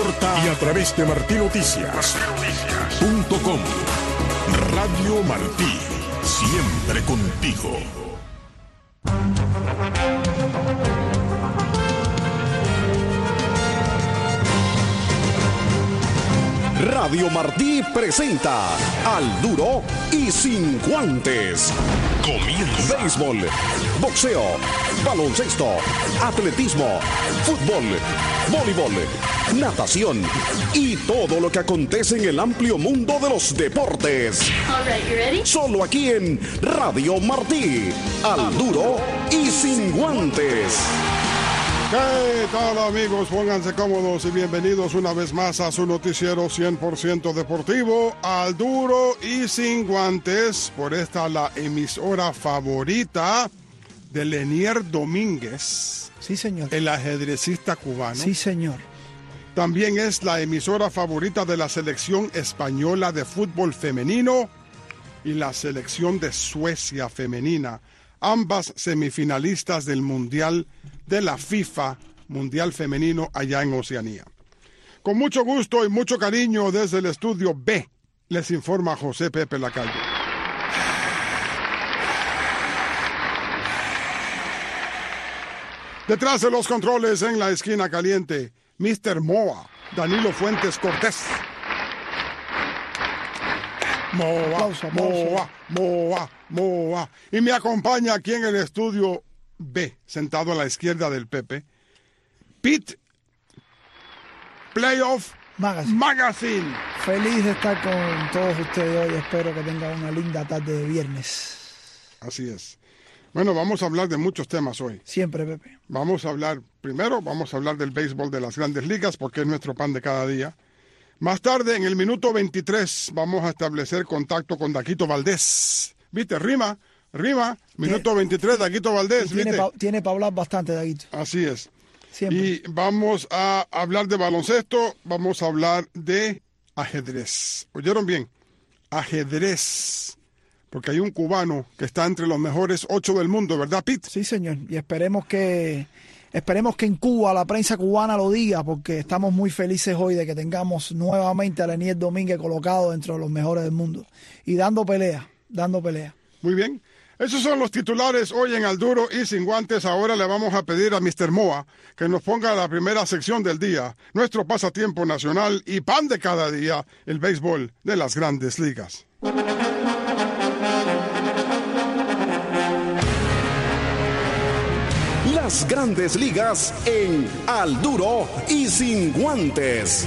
corta y a través de martinoticias.com. Radio Martí, siempre contigo. Radio Martí presenta Al Duro y Sin Guantes. Comienza. Béisbol, boxeo, baloncesto, atletismo, fútbol, voleibol, natación y todo lo que acontece en el amplio mundo de los deportes. All right, you ready? Solo aquí en Radio Martí. Al Duro y Sin Guantes. ¿Qué tal, amigos? Pónganse cómodos y bienvenidos una vez más a su noticiero 100% deportivo, Al Duro y Sin Guantes, por esta la emisora favorita de Lenier Domínguez. Sí, señor. El ajedrecista cubano. Sí, señor. También es la emisora favorita de la selección española de fútbol femenino y la selección de Suecia femenina, ambas semifinalistas del Mundial de la FIFA Mundial Femenino allá en Oceanía. Con mucho gusto y mucho cariño desde el estudio B, les informa José Pepe Lacalle. Detrás de los controles en la esquina caliente, Mr. Moa, Danilo Fuentes Cortés. Moa. Y me acompaña aquí en el estudio B, sentado a la izquierda del Pepe, Pete Playoff Magazine. Feliz de estar con todos ustedes hoy. Espero que tengan una linda tarde de viernes. Así es. Bueno, vamos a hablar de muchos temas hoy. Siempre, Pepe. Vamos a hablar del béisbol de las Grandes Ligas, porque es nuestro pan de cada día. Más tarde, en el minuto 23, vamos a establecer contacto con Daquito Valdés. ¿Viste? Rima. Minuto 23, Daquito Valdés. Tiene para hablar bastante, Daquito. Así es. Siempre. Y vamos a hablar de baloncesto, vamos a hablar de ajedrez. ¿Oyeron bien? Ajedrez. Porque hay un cubano que está entre los mejores 8 del mundo, ¿verdad, Pete? Sí, señor. Y esperemos que en Cuba la prensa cubana lo diga, porque estamos muy felices hoy de que tengamos nuevamente a Lenier Domínguez colocado dentro de los mejores del mundo. Y dando pelea. Muy bien. Esos son los titulares hoy en Al Duro y Sin Guantes. Ahora le vamos a pedir a Mr. Moa que nos ponga la primera sección del día, nuestro pasatiempo nacional y pan de cada día, el béisbol de las Grandes Ligas. Las Grandes Ligas en Al Duro y Sin Guantes.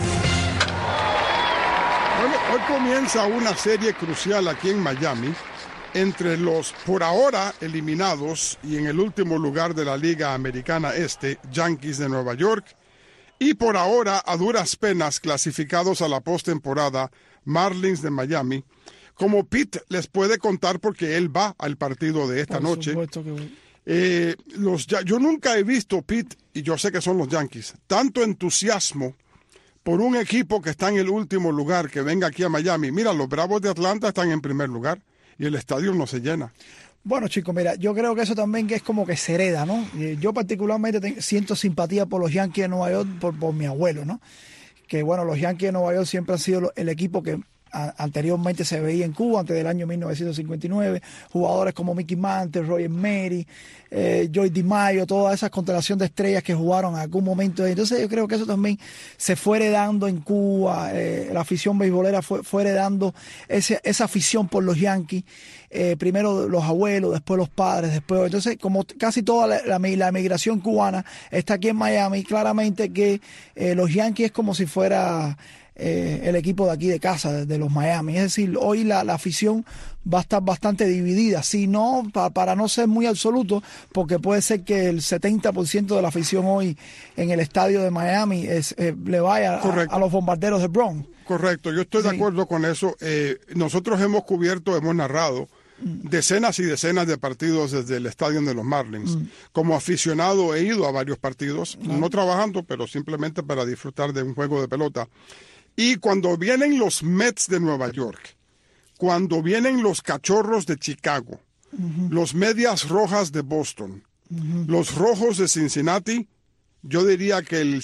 Bueno, hoy comienza una serie crucial aquí en Miami entre los por ahora eliminados y en el último lugar de la Liga Americana Este, Yankees de Nueva York, y por ahora a duras penas clasificados a la postemporada, Marlins de Miami, como Pete les puede contar porque él va al partido de esta noche. Por supuesto que voy. Yo nunca he visto, Pete, y yo sé que son los Yankees, tanto entusiasmo por un equipo que está en el último lugar, que venga aquí a Miami. Mira, los Bravos de Atlanta están en primer lugar y el estadio no se llena. Bueno, chicos, mira, yo creo que eso también que es como que se hereda, ¿no? Yo particularmente siento simpatía por los Yankees de Nueva York por mi abuelo, ¿no? Que bueno, los Yankees de Nueva York siempre han sido el equipo que anteriormente se veía en Cuba, antes del año 1959, jugadores como Mickey Mantle, Roger Maris, Joey DiMaggio, toda esa constelación de estrellas que jugaron en algún momento. Entonces yo creo que eso también se fue heredando en Cuba, la afición beisbolera fue heredando esa afición por los Yankees, primero los abuelos, después los padres, entonces como casi toda la migración cubana está aquí en Miami, claramente que los Yankees es como si fuera el equipo de aquí de casa, de los Miami. Es decir, hoy la afición va a estar bastante dividida, si no, para no ser muy absoluto, porque puede ser que el 70% de la afición hoy en el estadio de Miami le vaya a los Bombarderos de Bronx. Correcto, yo estoy de acuerdo con eso. Nosotros hemos narrado decenas y decenas de partidos desde el estadio de los Marlins. Como aficionado he ido a varios partidos, no trabajando, pero simplemente para disfrutar de un juego de pelota. Y cuando vienen los Mets de Nueva York, cuando vienen los Cachorros de Chicago, los Medias Rojas de Boston, los Rojos de Cincinnati, yo diría que el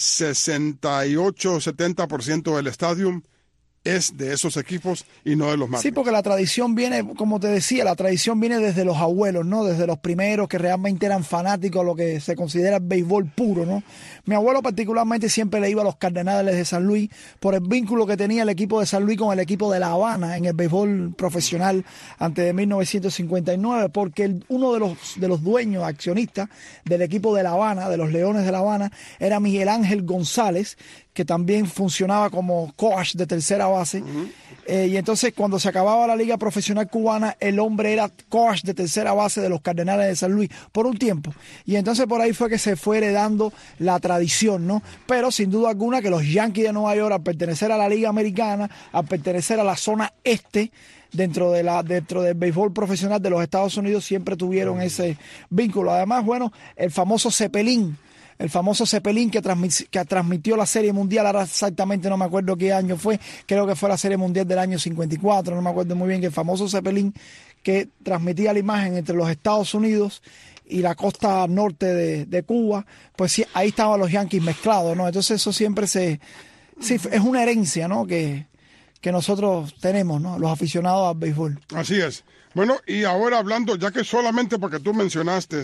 68-70% del estadio es de esos equipos y no de los Marlins. Sí, porque la tradición viene, como te decía, la tradición viene desde los abuelos, ¿no? Desde los primeros que realmente eran fanáticos de lo que se considera el béisbol puro, ¿no? Mi abuelo particularmente siempre le iba a los Cardenales de San Luis por el vínculo que tenía el equipo de San Luis con el equipo de La Habana en el béisbol profesional antes de 1959, porque uno de los dueños, accionistas del equipo de La Habana, de los Leones de La Habana, era Miguel Ángel González, que también funcionaba como coach de tercera base. Y entonces cuando se acababa la liga profesional cubana, el hombre era coach de tercera base de los Cardenales de San Luis por un tiempo. Y entonces por ahí fue que se fue heredando la tradición, ¿no? Pero sin duda alguna que los Yankees de Nueva York, al pertenecer a la liga americana, al pertenecer a la zona este, dentro del béisbol profesional de los Estados Unidos, siempre tuvieron ese vínculo. Además, bueno, el famoso Zeppelin que transmitió la Serie Mundial, ahora exactamente no me acuerdo qué año fue, creo que fue la Serie Mundial del año 54, no me acuerdo muy bien, que el famoso Zeppelin que transmitía la imagen entre los Estados Unidos y la costa norte de Cuba, pues sí, ahí estaban los Yankees mezclados, ¿no? Entonces eso siempre es una herencia, ¿no? Que nosotros tenemos, ¿no? Los aficionados al béisbol. Así es. Bueno, y ahora hablando, ya que solamente porque tú mencionaste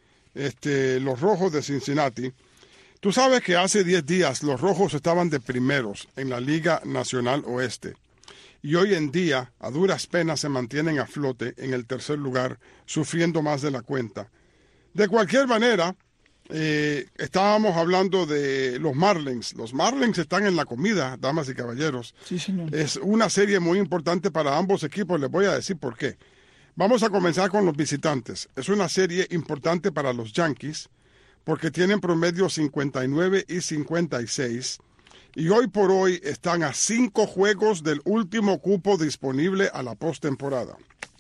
los Rojos de Cincinnati, tú sabes que hace 10 días los Rojos estaban de primeros en la Liga Nacional Oeste y hoy en día a duras penas se mantienen a flote en el tercer lugar, sufriendo más de la cuenta. De cualquier manera, estábamos hablando de los Marlins. Los Marlins están en la comida, damas y caballeros. Sí, señor. Es una serie muy importante para ambos equipos, les voy a decir por qué. Vamos a comenzar con los visitantes. Es una serie importante para los Yankees porque tienen promedio 59 y 56 y hoy por hoy están a 5 juegos del último cupo disponible a la postemporada.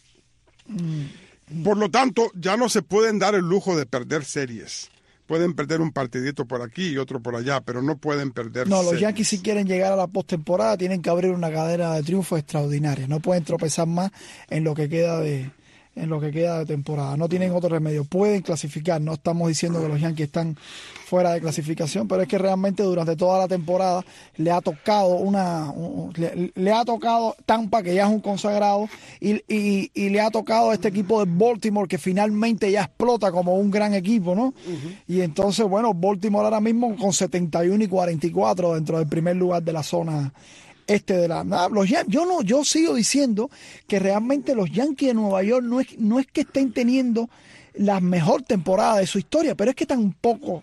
Por lo tanto, ya no se pueden dar el lujo de perder series. Pueden perder un partidito por aquí y otro por allá, pero no pueden perder series. Los Yankees, si quieren llegar a la postemporada, tienen que abrir una cadena de triunfo extraordinaria. No pueden tropezar más en lo que queda de temporada. No tienen otro remedio. Pueden clasificar. No estamos diciendo que los Yankees están fuera de clasificación, pero es que realmente durante toda la temporada le ha tocado le ha tocado Tampa, que ya es un consagrado, y le ha tocado a este equipo de Baltimore, que finalmente ya explota como un gran equipo, ¿no? Y entonces, bueno, Baltimore ahora mismo con 71 y 44 dentro del primer lugar de la zona yo sigo diciendo que realmente los Yankees de Nueva York no es que estén teniendo la mejor temporada de su historia, pero es que tampoco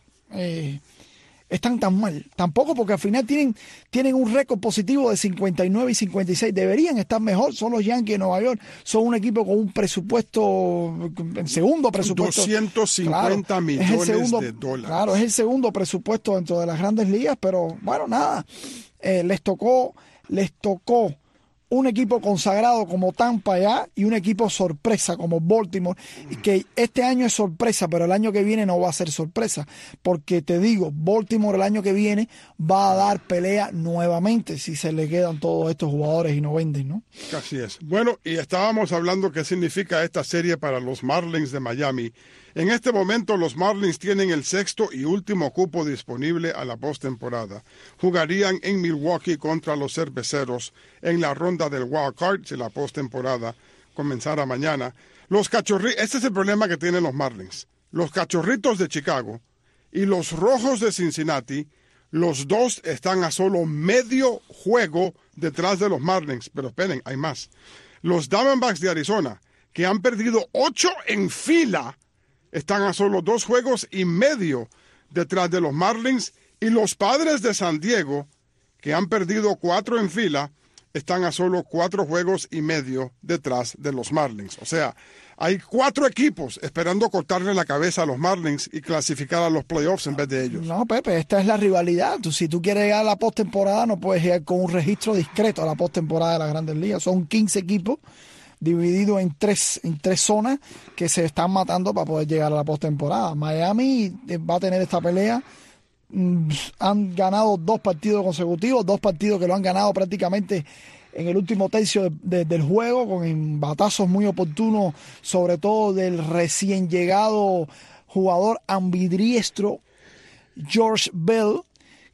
están tan mal. Tampoco, porque al final tienen un récord positivo de 59 y 56. Deberían estar mejor. Son los Yankees de Nueva York. Son un equipo con un presupuesto, el segundo presupuesto. 250 millones de dólares. Claro, es el segundo presupuesto dentro de las grandes ligas, pero bueno, nada. Les tocó un equipo consagrado como Tampa ya y un equipo sorpresa como Baltimore, que este año es sorpresa, pero el año que viene no va a ser sorpresa, porque te digo, Baltimore el año que viene va a dar pelea nuevamente si se le quedan todos estos jugadores y no venden, ¿no? Así es. Bueno, y estábamos hablando qué significa esta serie para los Marlins de Miami. En este momento los Marlins tienen el sexto y último cupo disponible a la postemporada. Jugarían en Milwaukee contra los Cerveceros en la ronda del Wild Card si la postemporada comenzara mañana. Este es el problema que tienen los Marlins. Los Cachorritos de Chicago y los Rojos de Cincinnati, los dos están a solo medio juego detrás de los Marlins. Pero esperen, hay más. Los Diamondbacks de Arizona, que han perdido 8 en fila, están a solo 2 juegos y medio detrás de los Marlins, y los Padres de San Diego, que han perdido 4 en fila, están a solo 4 juegos y medio detrás de los Marlins. O sea, hay 4 equipos esperando cortarle la cabeza a los Marlins y clasificar a los playoffs en vez de ellos. No, Pepe, esta es la rivalidad. Si tú quieres llegar a la postemporada, no puedes llegar con un registro discreto a la postemporada de las Grandes Ligas. Son 15 equipos dividido en tres zonas que se están matando para poder llegar a la postemporada. Miami va a tener esta pelea. Han ganado 2 partidos consecutivos, 2 partidos que lo han ganado prácticamente en el último tercio del juego, con batazos muy oportunos, sobre todo del recién llegado jugador ambidiestro George Bell,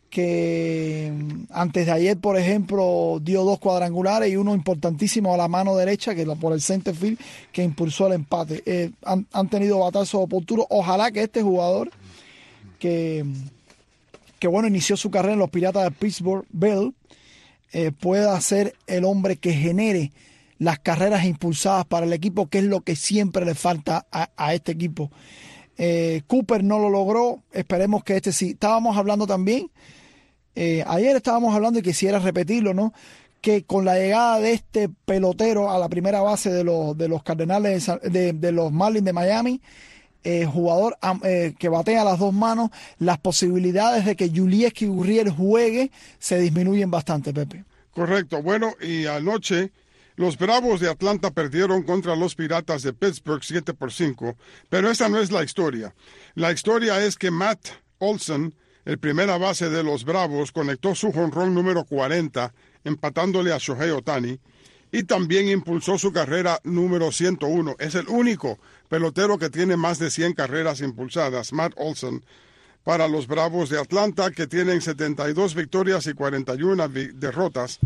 que antes de ayer, por ejemplo, dio 2 cuadrangulares y uno importantísimo a la mano derecha, que por el center field, que impulsó el empate. Han tenido batazos oportunos. Ojalá que este jugador, que bueno, inició su carrera en los Piratas de Pittsburgh, Bell, pueda ser el hombre que genere las carreras impulsadas para el equipo, que es lo que siempre le falta a este equipo. Cooper no lo logró, esperemos que este sí. Estábamos hablando también, ayer estábamos hablando y quisiera repetirlo, ¿no? Que con la llegada de este pelotero a la primera base de los Cardenales de los Marlins de Miami, jugador que batea a las 2 manos, las posibilidades de que Yulieski Gurriel juegue se disminuyen bastante, Pepe. Correcto. Bueno, y anoche los Bravos de Atlanta perdieron contra los Piratas de Pittsburgh 7-5, pero esa no es la historia. La historia es que Matt Olson, el primera base de los Bravos, conectó su jonrón número 40, empatándole a Shohei Ohtani, y también impulsó su carrera número 101. Es el único pelotero que tiene más de 100 carreras impulsadas, Matt Olson, para los Bravos de Atlanta, que tienen 72 victorias y 41 derrotas.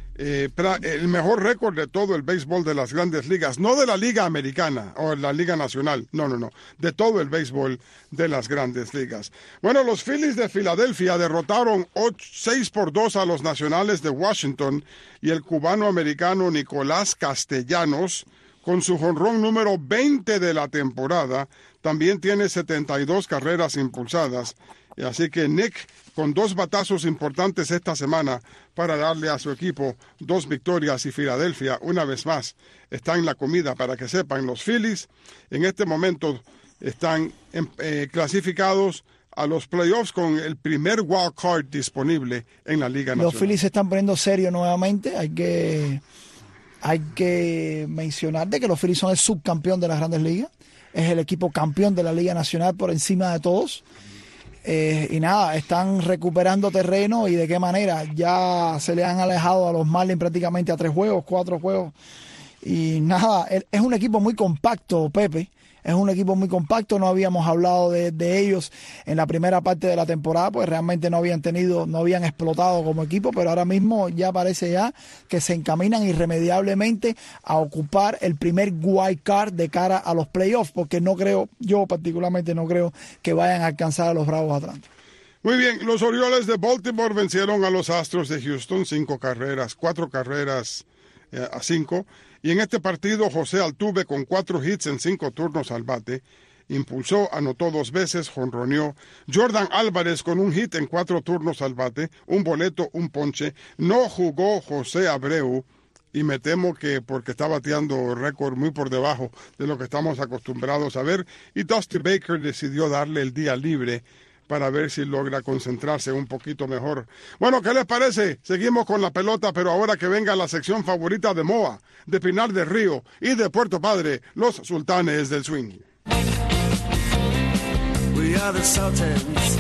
El mejor récord de todo el béisbol de las grandes ligas, no de la Liga Americana o la Liga Nacional, no, de todo el béisbol de las grandes ligas. Bueno, los Phillies de Filadelfia derrotaron 6-2 a los Nacionales de Washington, y el cubano-americano Nicolás Castellanos, con su jonrón número 20 de la temporada, también tiene 72 carreras impulsadas. Y así que Nick, con 2 batazos importantes esta semana para darle a su equipo 2 victorias, y Filadelfia, una vez más, está en la comida. Para que sepan, los Phillies en este momento están clasificados a los playoffs con el primer wild card disponible en la Liga Nacional. Los Phillies se están poniendo serios nuevamente. Hay que mencionar de que los Phillies son el subcampeón de las grandes ligas. Es el equipo campeón de la Liga Nacional por encima de todos. Y nada, están recuperando terreno, y de qué manera. Ya se le han alejado a los Marlins prácticamente a 3 juegos, 4 juegos. Y nada, es un equipo muy compacto, Pepe. Es un equipo muy compacto. No habíamos hablado de ellos en la primera parte de la temporada, pues realmente no habían explotado como equipo, pero ahora mismo ya parece ya que se encaminan irremediablemente a ocupar el primer wild card de cara a los playoffs, porque yo particularmente no creo que vayan a alcanzar a los Bravos de Atlanta. Muy bien, los Orioles de Baltimore vencieron a los Astros de Houston 4 carreras a 5. Y en este partido, José Altuve, con 4 hits en 5 turnos al bate, impulsó, anotó 2 veces, jonroneó. Jordan Álvarez con 1 hit en 4 turnos al bate, 1 boleto, 1 ponche. No jugó José Abreu, y me temo que porque está bateando récord muy por debajo de lo que estamos acostumbrados a ver. Y Dusty Baker decidió darle el día libre para ver si logra concentrarse un poquito mejor. Bueno, ¿qué les parece? Seguimos con la pelota, pero ahora que venga la sección favorita de Moa, de Pinar del Río y de Puerto Padre, los Sultanes del Swing. We are the Sultans.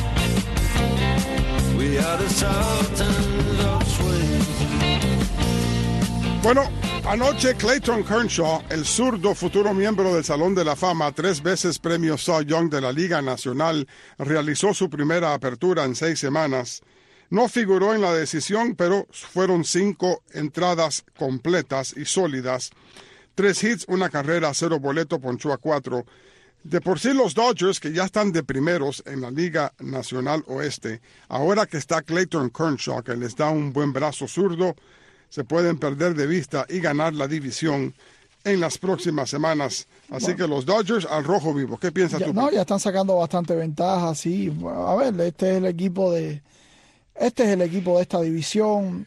We are the Sultans of Swing. Bueno, anoche Clayton Kershaw, el zurdo futuro miembro del Salón de la Fama, 3 veces premio Cy Young de la Liga Nacional, realizó su primera apertura en 6 semanas. No figuró en la decisión, pero fueron 5 entradas completas y sólidas. 3 hits, 1 carrera, 0 boleto, ponchó a 4. De por sí los Dodgers, que ya están de primeros en la Liga Nacional Oeste, ahora que está Clayton Kershaw, que les da un buen brazo zurdo, se pueden perder de vista y ganar la división en las próximas semanas. Así que los Dodgers al rojo vivo. ¿Qué piensas tú? No, ya están sacando bastante ventaja, sí. A ver, este es el equipo de esta división.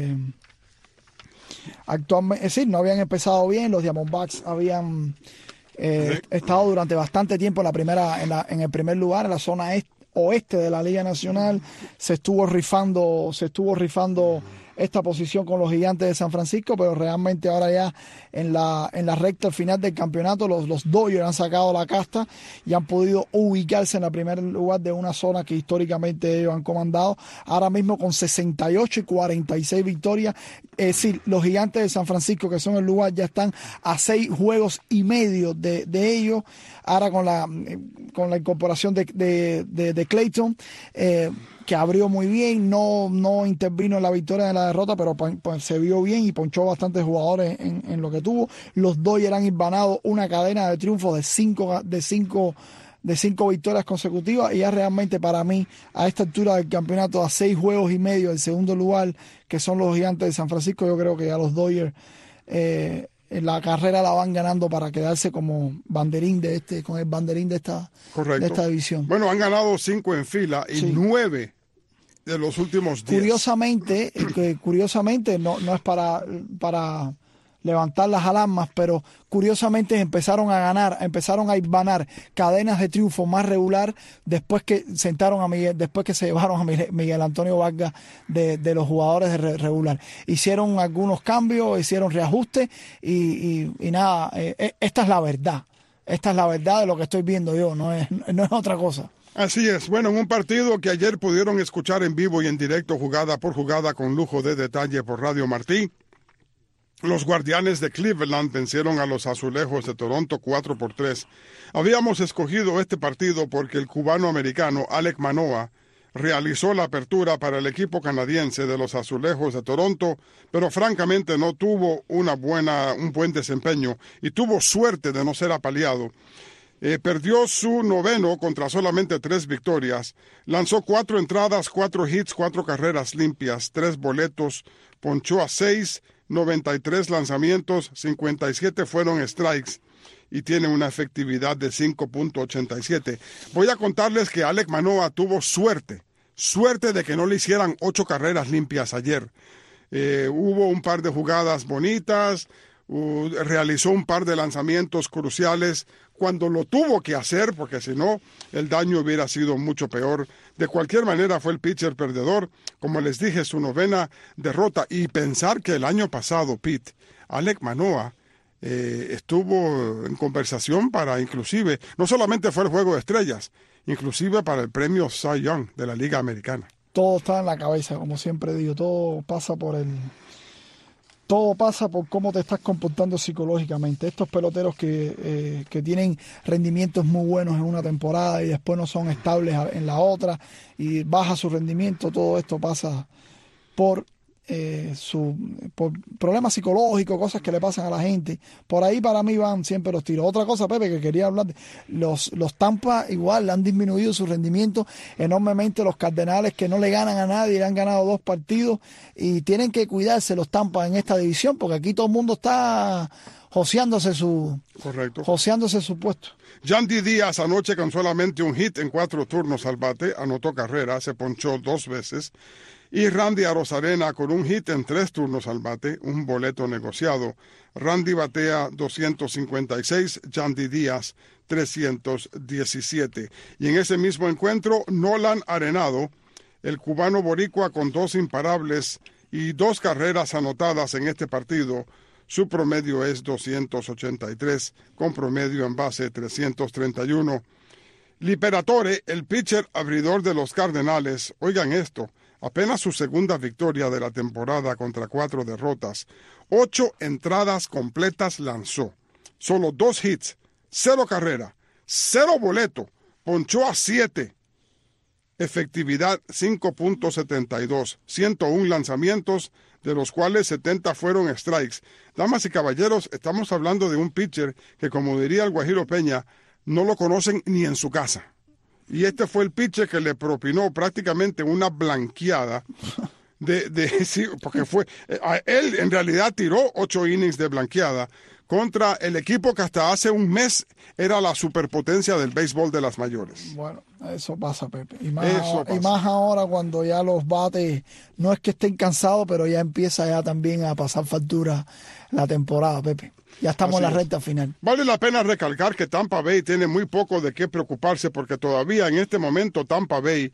Actualmente, sí, no habían empezado bien. Los Diamondbacks habían estado durante bastante tiempo en el primer lugar, en la zona oeste de la Liga Nacional. Se estuvo rifando esta posición con los Gigantes de San Francisco, pero realmente ahora ya en la recta final del campeonato los Dodgers han sacado la casta y han podido ubicarse en el primer lugar de una zona que históricamente ellos han comandado, ahora mismo con 68 y 46 victorias. Es decir, los Gigantes de San Francisco, que son el lugar, ya están a 6 juegos y medio de ellos, ahora con la incorporación de Clayton, que abrió muy bien, no intervino en la victoria, en la derrota, pero se vio bien y ponchó bastantes jugadores en lo que tuvo. Los Dodgers han hilvanado una cadena de triunfos de cinco victorias consecutivas, y ya realmente para mí, a esta altura del campeonato, a 6 juegos y medio del segundo lugar, que son los Gigantes de San Francisco, yo creo que ya los Dodgers en la carrera la van ganando para quedarse como banderín con el banderín de esta división. Bueno, han ganado 5 en fila y 9 de los últimos 10. Curiosamente, no es para levantar las alarmas, pero curiosamente empezaron a hilvanar cadenas de triunfo más regular después que se llevaron a Miguel Antonio Vargas de los jugadores de regular. Hicieron algunos cambios, hicieron reajustes y nada, esta es la verdad. Esta es la verdad de lo que estoy viendo yo, no es otra cosa. Así es. Bueno, en un partido que ayer pudieron escuchar en vivo y en directo, jugada por jugada, con lujo de detalle por Radio Martí, los Guardianes de Cleveland vencieron a los Azulejos de Toronto 4-3. Habíamos escogido este partido porque el cubano-americano Alek Manoah realizó la apertura para el equipo canadiense de los Azulejos de Toronto, pero francamente no tuvo un buen desempeño y tuvo suerte de no ser apaleado. Perdió su noveno contra solamente 3 victorias. Lanzó 4 entradas, 4 hits, 4 carreras limpias, 3 boletos, ponchó a 6, 93 lanzamientos, 57 fueron strikes y tiene una efectividad de 5.87. Voy a contarles que Alek Manoah tuvo suerte de que no le hicieran 8 carreras limpias ayer. Hubo un par de jugadas bonitas, realizó un par de lanzamientos cruciales cuando lo tuvo que hacer, porque si no, el daño hubiera sido mucho peor. De cualquier manera, fue el pitcher perdedor. Como les dije, su 9ª derrota. Y pensar que el año pasado, Pete, Alek Manoah estuvo en conversación para, inclusive, no solamente fue el Juego de Estrellas, inclusive para el premio Cy Young de la Liga Americana. Todo está en la cabeza, como siempre digo, todo pasa por cómo te estás comportando psicológicamente. Estos peloteros que tienen rendimientos muy buenos en una temporada y después no son estables en la otra y baja su rendimiento, todo esto pasa por problemas psicológicos, cosas que le pasan a la gente. Por ahí para mí van siempre los tiros. Otra cosa, Pepe, que quería hablar, los Tampa igual han disminuido su rendimiento enormemente. Los Cardenales, que no le ganan a nadie, le han ganado 2 partidos y tienen que cuidarse los Tampa en esta división, porque aquí todo el mundo está joseándose su puesto. Yandy Díaz anoche con solamente un hit en 4 turnos al bate, anotó carrera, se ponchó 2 veces. Y Randy Arozarena con un hit en 3 turnos al bate, un boleto negociado. Randy batea 256, Yandy Díaz 317. Y en ese mismo encuentro, Nolan Arenado, el cubano boricua con 2 imparables y 2 carreras anotadas en este partido. Su promedio es 283, con promedio en base 331. Liberatore, el pitcher abridor de los Cardenales, oigan esto, apenas su 2ª victoria de la temporada contra 4 derrotas. 8 entradas completas lanzó. Solo 2 hits, 0 carrera, 0 boleto. Ponchó a 7. Efectividad 5.72. 101 lanzamientos, de los cuales 70 fueron strikes. Damas y caballeros, estamos hablando de un pitcher que, como diría el Guajiro Peña, no lo conocen ni en su casa. Y este fue el pitcher que le propinó prácticamente una blanqueada sí, porque él en realidad tiró 8 innings de blanqueada contra el equipo que hasta hace un mes era la superpotencia del béisbol de las mayores. Bueno, eso pasa, Pepe. Y más ahora cuando ya los bates, no es que estén cansados, pero ya empieza ya también a pasar factura la temporada, Pepe. Ya estamos en la recta final. Vale la pena recalcar que Tampa Bay tiene muy poco de qué preocuparse porque todavía en este momento Tampa Bay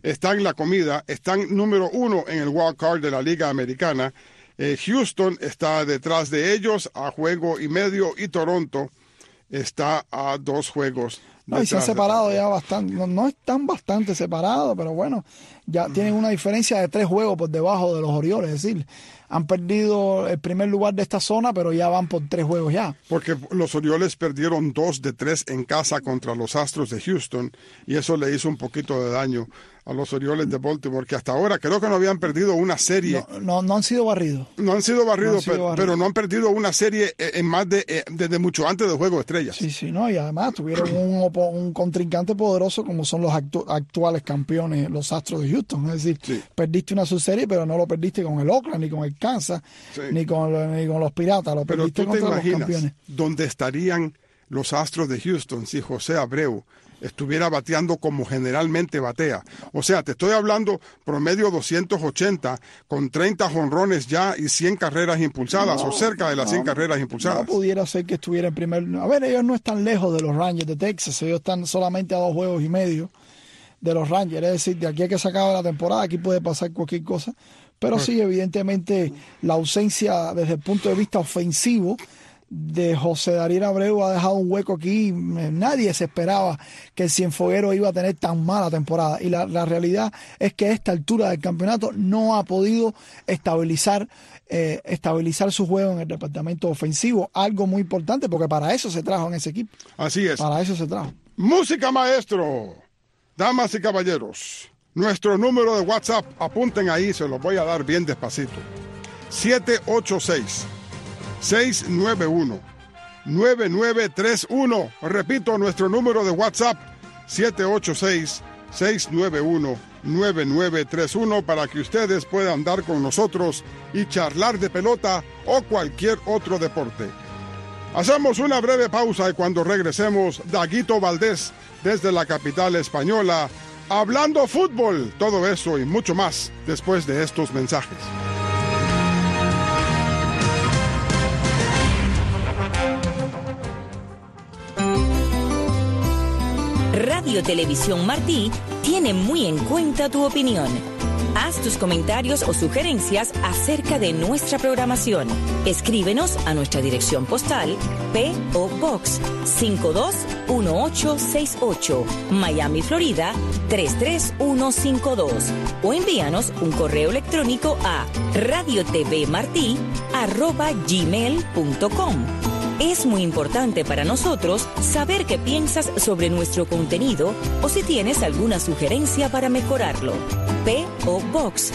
están en la comida, están número 1 en el wild card de la Liga Americana. Houston está detrás de ellos a 1.5 juegos y Toronto está a 2 juegos. No, y se han separado ya bastante, no están bastante separados, pero bueno, ya tienen una diferencia de 3 juegos por debajo de los Orioles, es decir, han perdido el primer lugar de esta zona, pero ya van por 3 juegos ya. Porque los Orioles perdieron 2 de 3 en casa contra los Astros de Houston, y eso le hizo un poquito de daño a los Orioles de Baltimore, que hasta ahora creo que no habían perdido una serie. No han sido barridos. No han sido barridos, pero no han perdido una serie en más desde mucho antes del Juego de Estrellas. Sí, no, y además tuvieron un contrincante poderoso como son los actuales campeones, los Astros de Houston. Es decir, perdiste una subserie, pero no lo perdiste con el Oakland, ni con el Kansas, ni con los Piratas, lo perdiste contra los campeones. ¿Dónde estarían los Astros de Houston si José Abreu estuviera bateando como generalmente batea? O sea, te estoy hablando promedio 280 con 30 jonrones ya y 100 carreras impulsadas o cerca de las 100 carreras impulsadas. No pudiera ser que estuviera en primer... A ver, ellos no están lejos de los Rangers de Texas, ellos están solamente a 2 juegos y medio de los Rangers, es decir, de aquí a que se acabe la temporada, aquí puede pasar cualquier cosa, pero sí, evidentemente, la ausencia desde el punto de vista ofensivo de José Dariel Abreu ha dejado un hueco aquí. Nadie se esperaba que el Cienfueguero iba a tener tan mala temporada, y la realidad es que a esta altura del campeonato no ha podido estabilizar su juego en el departamento ofensivo, algo muy importante porque para eso se trajo en ese equipo. Así es. Para eso se trajo. Música, maestro. Damas y caballeros, nuestro número de WhatsApp, apunten ahí, se los voy a dar bien despacito. 786-691-9931. Repito, nuestro número de WhatsApp, 786-691-9931, para que ustedes puedan dar con nosotros y charlar de pelota o cualquier otro deporte. Hacemos una breve pausa y cuando regresemos, Daguito Valdés desde la capital española, hablando fútbol, todo eso y mucho más después de estos mensajes. Radio Televisión Martí tiene muy en cuenta tu opinión. Haz tus comentarios o sugerencias acerca de nuestra programación. Escríbenos a nuestra dirección postal P.O. Box 521868, Miami, Florida 33152, o envíanos un correo electrónico a radiotvmarti@gmail.com. Es muy importante para nosotros saber qué piensas sobre nuestro contenido o si tienes alguna sugerencia para mejorarlo. P.O. Box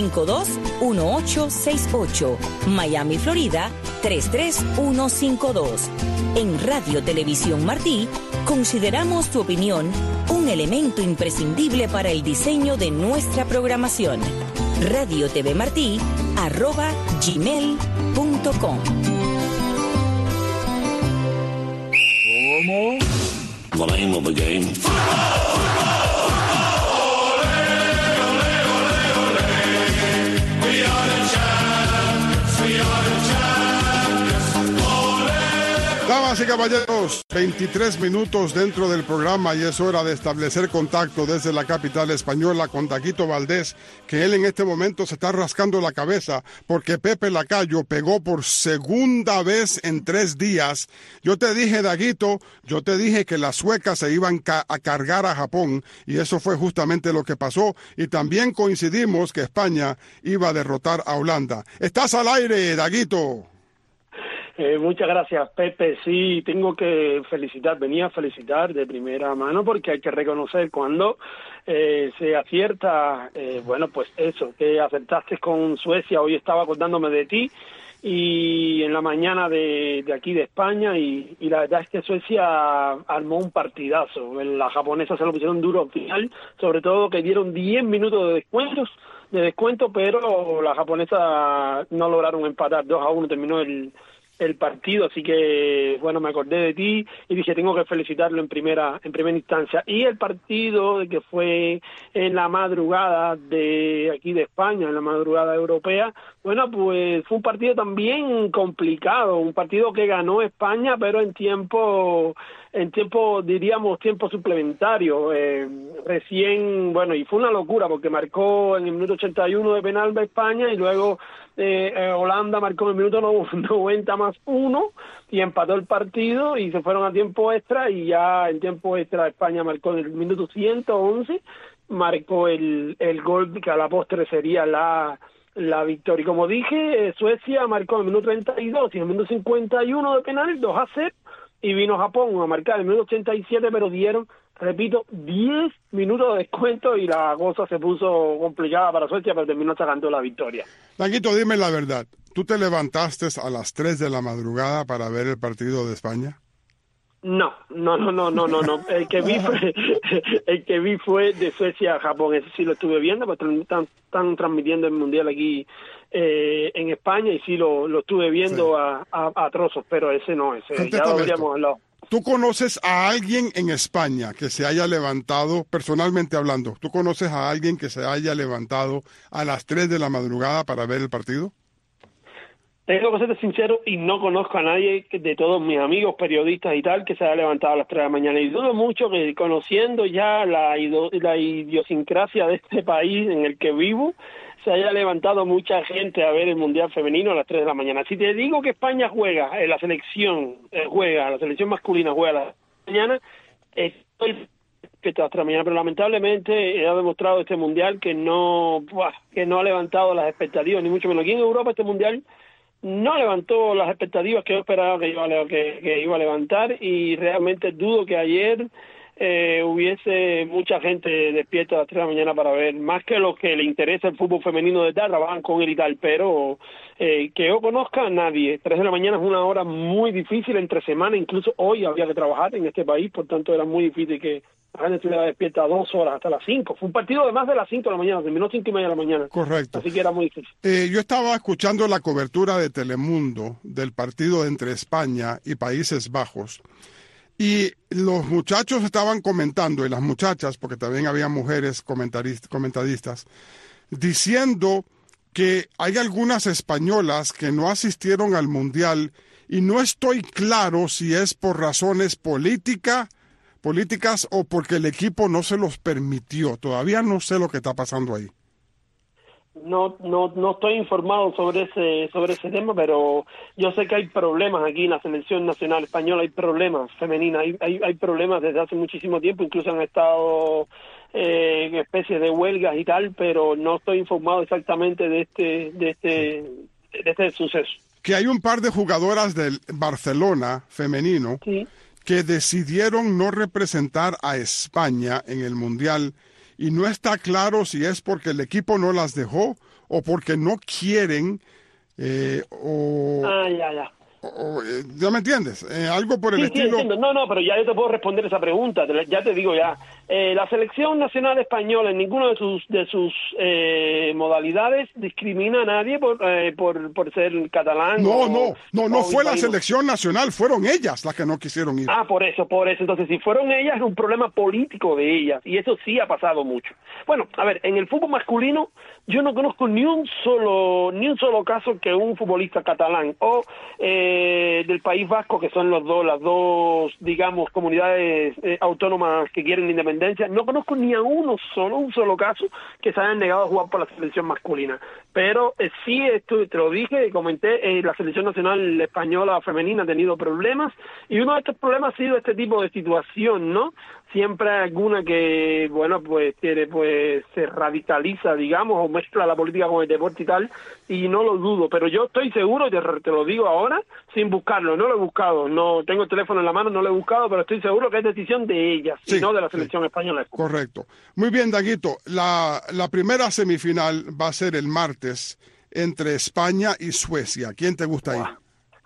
521868, Miami, Florida 33152. En Radio Televisión Martí consideramos tu opinión un elemento imprescindible para el diseño de nuestra programación. radiotvmarti@gmail.com. The name of the game. Damas y caballeros, 23 minutos dentro del programa y es hora de establecer contacto desde la capital española con Daguito Valdés, que él en este momento se está rascando la cabeza porque Pepe Lacayo pegó por segunda vez en 3 días. Yo te dije, Daguito, que las suecas se iban a cargar a Japón y eso fue justamente lo que pasó, y también coincidimos que España iba a derrotar a Holanda. Estás al aire, Daguito. Muchas gracias, Pepe. Sí, tengo que venía a felicitar de primera mano, porque hay que reconocer cuando se acierta, pues eso, que acertaste con Suecia. Hoy estaba acordándome de ti y en la mañana de aquí de España y la verdad es que Suecia armó un partidazo. La japonesa se lo pusieron duro al final, sobre todo que dieron 10 minutos de descuento, pero la japonesa no lograron empatar. 2-1 terminó el el partido, así que bueno, me acordé de ti y dije tengo que felicitarlo en primera instancia. Y el partido que fue en la madrugada de aquí de España, en la madrugada europea, bueno, pues fue un partido también complicado, un partido que ganó España, pero en tiempo diríamos tiempo suplementario, recién, bueno, y fue una locura porque marcó en el minuto 81 de penal de España y luego Holanda marcó en el minuto 90 más 1 y empató el partido y se fueron a tiempo extra, y ya en tiempo extra España marcó en el minuto 111, marcó el gol que a la postre sería la victoria. Y como dije, Suecia marcó en el minuto 32 y en el minuto 51 de penal 2-0, y vino Japón a marcar en el minuto 87, pero dieron, repito, 10 minutos de descuento y la cosa se puso complicada para Suecia, pero terminó sacando la victoria. Danguito, dime la verdad, ¿tú te levantaste a las 3 de la madrugada para ver el partido de España? No. El que vi fue de Suecia a Japón. Ese sí lo estuve viendo, porque están transmitiendo el Mundial aquí en España, y sí lo estuve viendo a trozos, pero ese ya lo habríamos hablado. ¿Tú conoces a alguien en España que se haya levantado, personalmente hablando, tú conoces a alguien que se haya levantado a las 3 de la madrugada para ver el partido? Tengo que ser sincero y no conozco a nadie de todos mis amigos periodistas y tal que se haya levantado a las 3 de la mañana, y dudo mucho que, conociendo ya la idiosincrasia de este país en el que vivo, se haya levantado mucha gente a ver el Mundial Femenino a las 3 de la mañana. Si te digo que España juega, la selección masculina juega a las 3 de la mañana, estoy que a las 3 de la mañana, pero lamentablemente ha demostrado este Mundial que no ha levantado las expectativas, ni mucho menos. Aquí en Europa este Mundial no levantó las expectativas que yo esperaba que iba a levantar, y realmente dudo que ayer hubiese mucha gente despierta a las 3 de la mañana para ver, más que lo que le interesa el fútbol femenino de tal, trabajan con él y tal, pero que yo conozca a nadie. 3 de la mañana es una hora muy difícil entre semana, incluso hoy había que trabajar en este país, por tanto era muy difícil que la gente estuviera despierta 2 horas hasta las 5. Fue un partido de más de las 5 de la mañana, terminó 5:30 de la mañana. Correcto. Así que era muy difícil. Yo estaba escuchando la cobertura de Telemundo del partido entre España y Países Bajos, y los muchachos estaban comentando, y las muchachas, porque también había mujeres comentaristas, diciendo que hay algunas españolas que no asistieron al Mundial, y no estoy claro si es por razones políticas o porque el equipo no se los permitió. Todavía no sé lo que está pasando ahí. No estoy informado sobre ese tema, pero yo sé que hay problemas aquí en la selección nacional española, hay problemas femeninas, hay problemas desde hace muchísimo tiempo, incluso han estado en especies de huelgas y tal, pero no estoy informado exactamente de este suceso. Que hay un par de jugadoras del Barcelona femenino, sí, que decidieron no representar a España en el Mundial, y no está claro si es porque el equipo no las dejó o porque no quieren ¿ya me entiendes? Algo por el estilo. Sí, entiendo. No, pero ya yo te puedo responder esa pregunta, ya te digo ya. La selección nacional española en ninguna de sus modalidades discrimina a nadie por ser catalán. No fue la selección nacional, fueron ellas las que no quisieron ir. Por eso. Entonces, si fueron ellas, es un problema político de ellas, y eso sí ha pasado mucho. Bueno, a ver, en el fútbol masculino yo no conozco ni un solo caso que un futbolista catalán o del País Vasco, que son las dos, digamos, comunidades autónomas que quieren independencia, no conozco ni a un solo caso que se hayan negado a jugar por la selección masculina. Pero sí, esto te lo dije y comenté, la selección nacional española femenina ha tenido problemas, y uno de estos problemas ha sido este tipo de situación, ¿no? Siempre hay alguna que, bueno, pues se radicaliza, digamos, o mezcla la política con el deporte y tal, y no lo dudo, pero yo estoy seguro, te lo digo ahora, sin buscarlo, no lo he buscado, no tengo el teléfono en la mano, no lo he buscado, pero estoy seguro que es decisión de ellas, y no de la selección española. Correcto. Muy bien, Danguito, la primera semifinal va a ser el martes entre España y Suecia. ¿Quién te gusta ahí?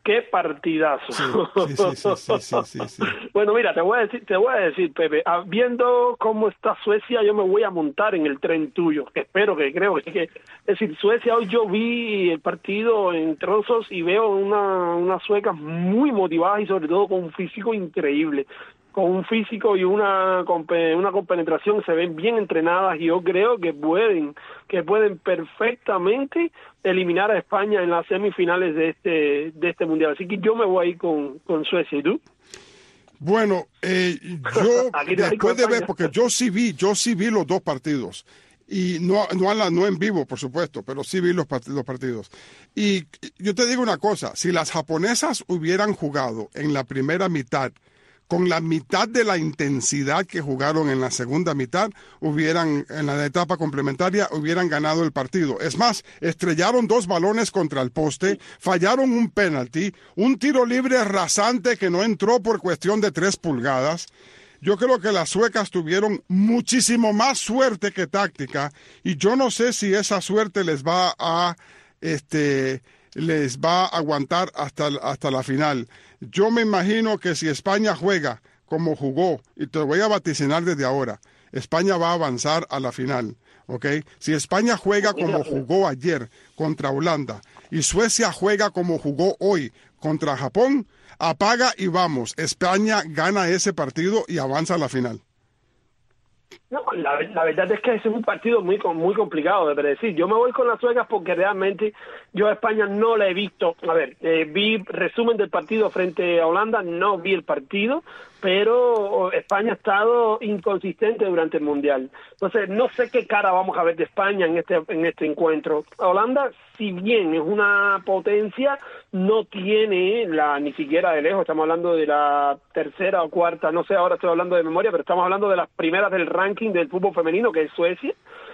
qué partidazo. Sí. Bueno, mira, te voy a decir, Pepe, viendo cómo está Suecia, yo me voy a montar en el tren tuyo. Creo que es decir, Suecia, hoy yo vi el partido en trozos y veo unas suecas muy motivadas y sobre todo con un físico increíble. Con un físico y una compenetración, se ven bien entrenadas y yo creo que pueden perfectamente eliminar a España en las semifinales de este mundial. Así que yo me voy a ir con Suecia. ¿Y tú? Bueno, yo después de ver, porque yo sí vi los dos partidos. Y no en vivo, por supuesto, pero sí vi los partidos. Y yo te digo una cosa, si las japonesas hubieran jugado en la primera mitad con la mitad de la intensidad que jugaron en la segunda mitad, en la etapa complementaria, hubieran ganado el partido. Es más, estrellaron 2 balones contra el poste, fallaron un penalti, un tiro libre rasante que no entró por cuestión de 3 pulgadas. Yo creo que las suecas tuvieron muchísimo más suerte que táctica, y yo no sé si esa suerte les va a aguantar hasta la final. Yo me imagino que si España juega como jugó, y te voy a vaticinar desde ahora, España va a avanzar a la final, ¿ok? Si España juega como jugó ayer contra Holanda y Suecia juega como jugó hoy contra Japón, apaga y vamos. España gana ese partido y avanza a la final. No, la verdad es que ese es un partido muy complicado de predecir. Yo me voy con las suecas porque realmente yo a España no la he visto. A ver, vi resumen del partido frente a Holanda, no vi el partido, pero España ha estado inconsistente durante el Mundial. Entonces, no sé qué cara vamos a ver de España en este encuentro. Holanda, si bien es una potencia, no tiene ni siquiera de lejos, estamos hablando de la tercera o cuarta, no sé, ahora estoy hablando de memoria, pero estamos hablando de las primeras del ranking del fútbol femenino, que es Suecia.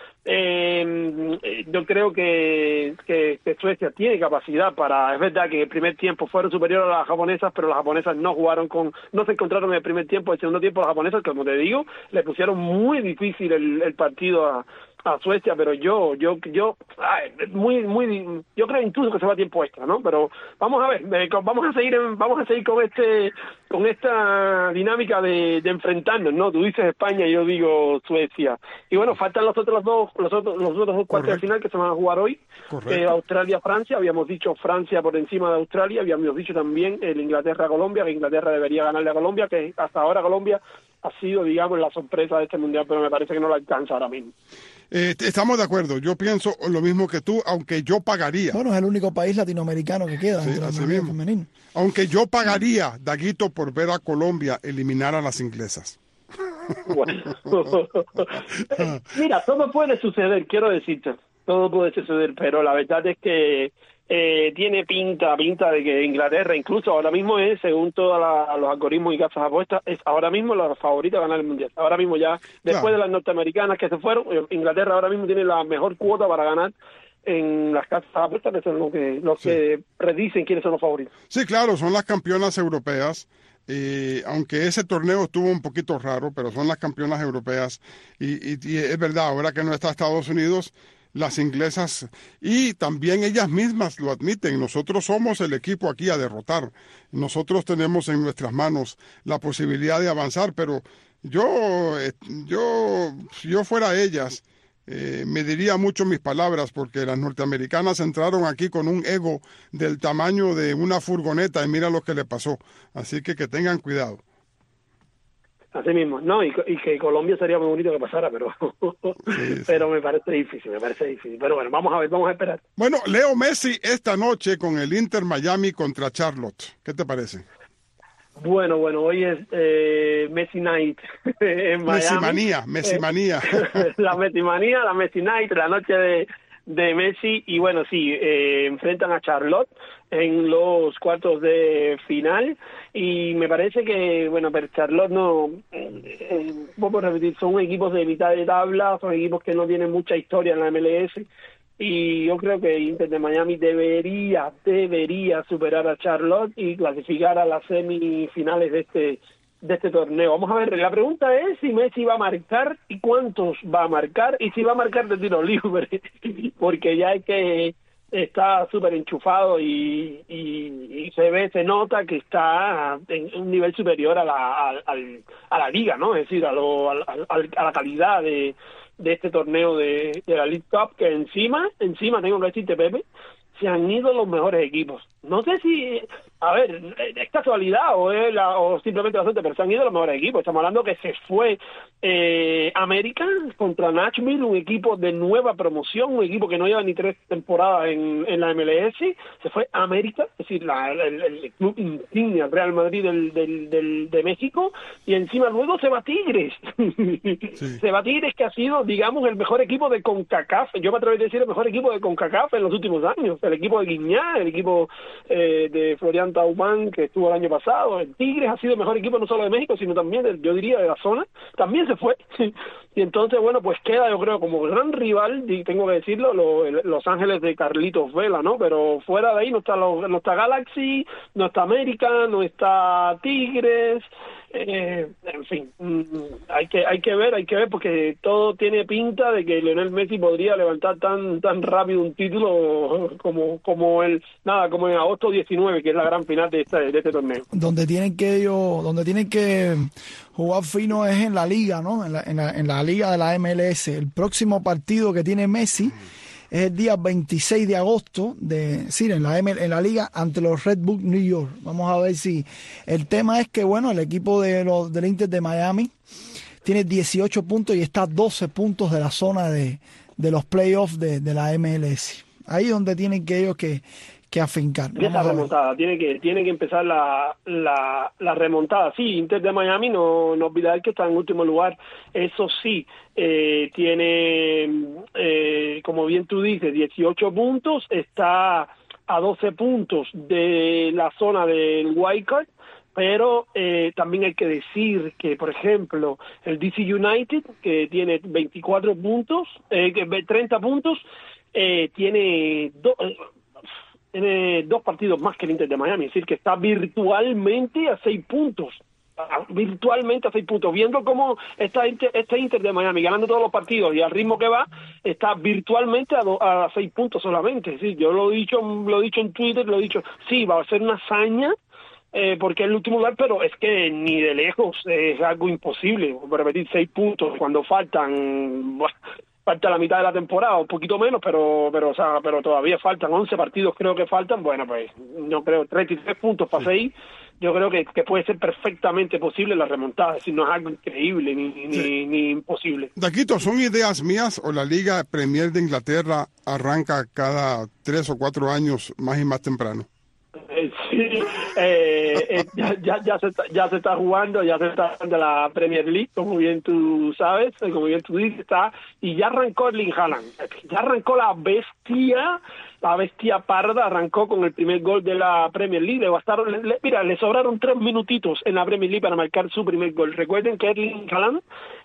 Yo creo que Suecia tiene capacidad es verdad que el primer tiempo fueron superiores a las japonesas, pero las japonesas no se encontraron en el primer tiempo. El segundo tiempo las japonesas, como te digo, le pusieron muy difícil el partido a Suecia, pero yo creo incluso que se va a tiempo extra, ¿no? Pero vamos a ver, vamos a seguir con esta dinámica de enfrentarnos, ¿no? Tú dices España y yo digo Suecia. Y bueno, faltan los otros dos cuartos de final que se van a jugar hoy. Australia-Francia, habíamos dicho Francia por encima de Australia, habíamos dicho también el Inglaterra-Colombia, que Inglaterra debería ganarle a Colombia, que hasta ahora Colombia ha sido, digamos, la sorpresa de este mundial, pero me parece que no lo alcanza ahora mismo. Estamos de acuerdo, yo pienso lo mismo que tú, aunque yo pagaría. Bueno, es el único país latinoamericano que queda dentro del mundial femenino. Aunque yo pagaría, Daguito, por ver a Colombia eliminar a las inglesas. Bueno. Mira, todo puede suceder, quiero decirte, todo puede suceder, pero la verdad es que tiene pinta de que Inglaterra, incluso ahora mismo es, según todos los algoritmos y casas apuestas, es ahora mismo la favorita a ganar el mundial. Ahora mismo ya, después de las norteamericanas que se fueron, Inglaterra ahora mismo tiene la mejor cuota para ganar en las casas apuestas, que son los que predicen quiénes son los favoritos. Sí, claro, son las campeonas europeas. Aunque ese torneo estuvo un poquito raro, pero son las campeonas europeas y es verdad, ahora que no está Estados Unidos, las inglesas, y también ellas mismas lo admiten, nosotros somos el equipo aquí a derrotar, nosotros tenemos en nuestras manos la posibilidad de avanzar, pero si yo fuera ellas, me diría mucho mis palabras, porque las norteamericanas entraron aquí con un ego del tamaño de una furgoneta y mira lo que le pasó, así que tengan cuidado. Así mismo, no, y que Colombia sería muy bonito que pasara, pero pero me parece difícil, pero bueno, vamos a esperar. Bueno, Leo Messi esta noche con el Inter Miami contra Charlotte, ¿qué te parece? Bueno, hoy es Messi Night en Miami. Messi manía. La Messi Night, la noche de Messi, y bueno, sí, enfrentan a Charlotte en los cuartos de final, y me parece que, bueno, pero Charlotte no, vuelvo a repetir, son equipos de mitad de tabla, son equipos que no tienen mucha historia en la MLS, y yo creo que Inter de Miami debería superar a Charlotte y clasificar a las semifinales de este torneo. Vamos a ver, la pregunta es si Messi va a marcar y cuántos va a marcar, y si va a marcar de tiro libre, porque ya hay que está súper enchufado y se nota que está en un nivel superior a la liga, ¿no? Es decir, a la calidad de este torneo de la League Cup, que encima tengo que decirte, Pepe, se han ido los mejores equipos. No sé si, a ver, es casualidad o simplemente la suerte, pero se han ido los mejores equipos. Estamos hablando que se fue América contra Nashville, un equipo de nueva promoción, un equipo que no lleva ni 3 temporadas en la MLS. Se fue América, es decir, el club insignia Real Madrid de México, y encima luego se va Tigres. Sí. Se va Tigres, que ha sido, digamos, el mejor equipo de CONCACAF. Yo me atrevo a decir el mejor equipo de CONCACAF en los últimos años. El equipo de Guiñá, el equipo de Florian Thauvin, que estuvo el año pasado. El Tigres ha sido el mejor equipo no solo de México, sino también, yo diría, de la zona. También se fue. Y entonces, bueno, pues queda, yo creo, como gran rival, y tengo que decirlo, Los Ángeles de Carlitos Vela, ¿no? Pero fuera de ahí no está Galaxy, no está América, no está Tigres. En fin, hay que ver, porque todo tiene pinta de que Lionel Messi podría levantar tan rápido un título como en agosto 19, que es la gran final de este torneo. Donde tienen que jugar fino es en la liga, ¿no? En la liga de la MLS. El próximo partido que tiene Messi es el día 26 de agosto en la liga ante los Red Bull New York. Vamos a ver si el tema es que, bueno, el equipo del Inter de Miami tiene 18 puntos y está a 12 puntos de la zona de los playoffs de la MLS. Ahí es donde tienen que ellos que afincar. Esa remontada, tiene que empezar la remontada. Sí, Inter de Miami, no olvidar que está en último lugar. Eso sí, tiene, como bien tú dices, 18 puntos, está a 12 puntos de la zona del wildcard, pero también hay que decir que, por ejemplo, el DC United, que tiene 24 puntos, 30 puntos, tiene 2 partidos más que el Inter de Miami, es decir, que está virtualmente a 6 puntos. Viendo cómo está este Inter de Miami ganando todos los partidos y al ritmo que va, está virtualmente a 6 puntos solamente. Sí, yo lo he dicho en Twitter, sí, va a ser una hazaña, porque es el último lugar, pero es que ni de lejos es algo imposible repetir 6 puntos cuando falta la mitad de la temporada, un poquito menos, pero todavía faltan 11 partidos, creo que faltan. Bueno, pues no creo, 33 puntos para 6, yo creo que puede ser perfectamente posible la remontada, es decir, no es algo increíble ni imposible. Daquito, ¿son ideas mías o la Liga Premier de Inglaterra arranca cada 3 o 4 años más y más temprano? Sí, ya se está jugando la Premier League, como bien tú sabes, como bien tú dices, y ya arrancó Erling Haaland, ya arrancó la bestia parda, arrancó con el primer gol de la Premier League. Le sobraron 3 minutitos en la Premier League para marcar su primer gol. Recuerden que Erling Haaland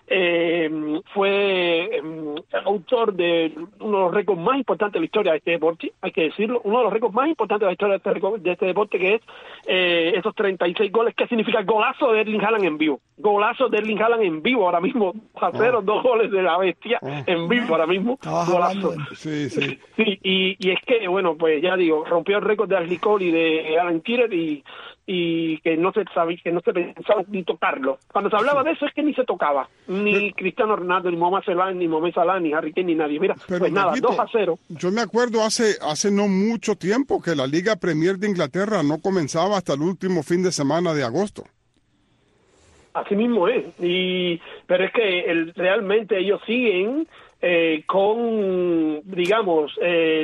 fue autor de uno de los récords más importantes de la historia de este deporte, hay que decirlo, uno de los récords más importantes de la historia de este deporte, que es esos 36 goles, que significa golazo de Erling Haaland en vivo. Golazo de Erling Haaland en vivo ahora mismo, 2 goles de la bestia en vivo ahora mismo. Golazo. Sí, y es que, bueno, pues ya digo, rompió el récord de Ashley Cole y de Alan Shearer, y que no se pensaba ni tocarlo. Cuando se hablaba de eso es que ni se tocaba, ni Cristiano Ronaldo, ni Mohamed Salah, ni Harry Kane, ni nadie. Mira, pues nada, 2-0. Yo me acuerdo hace no mucho tiempo que la Liga Premier de Inglaterra no comenzaba hasta el último fin de semana de agosto. Así mismo es, pero es que realmente ellos siguen con, digamos,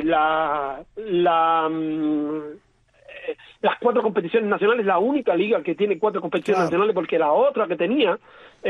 las 4 competiciones nacionales, la única liga que tiene 4 competiciones nacionales, porque la otra que tenía,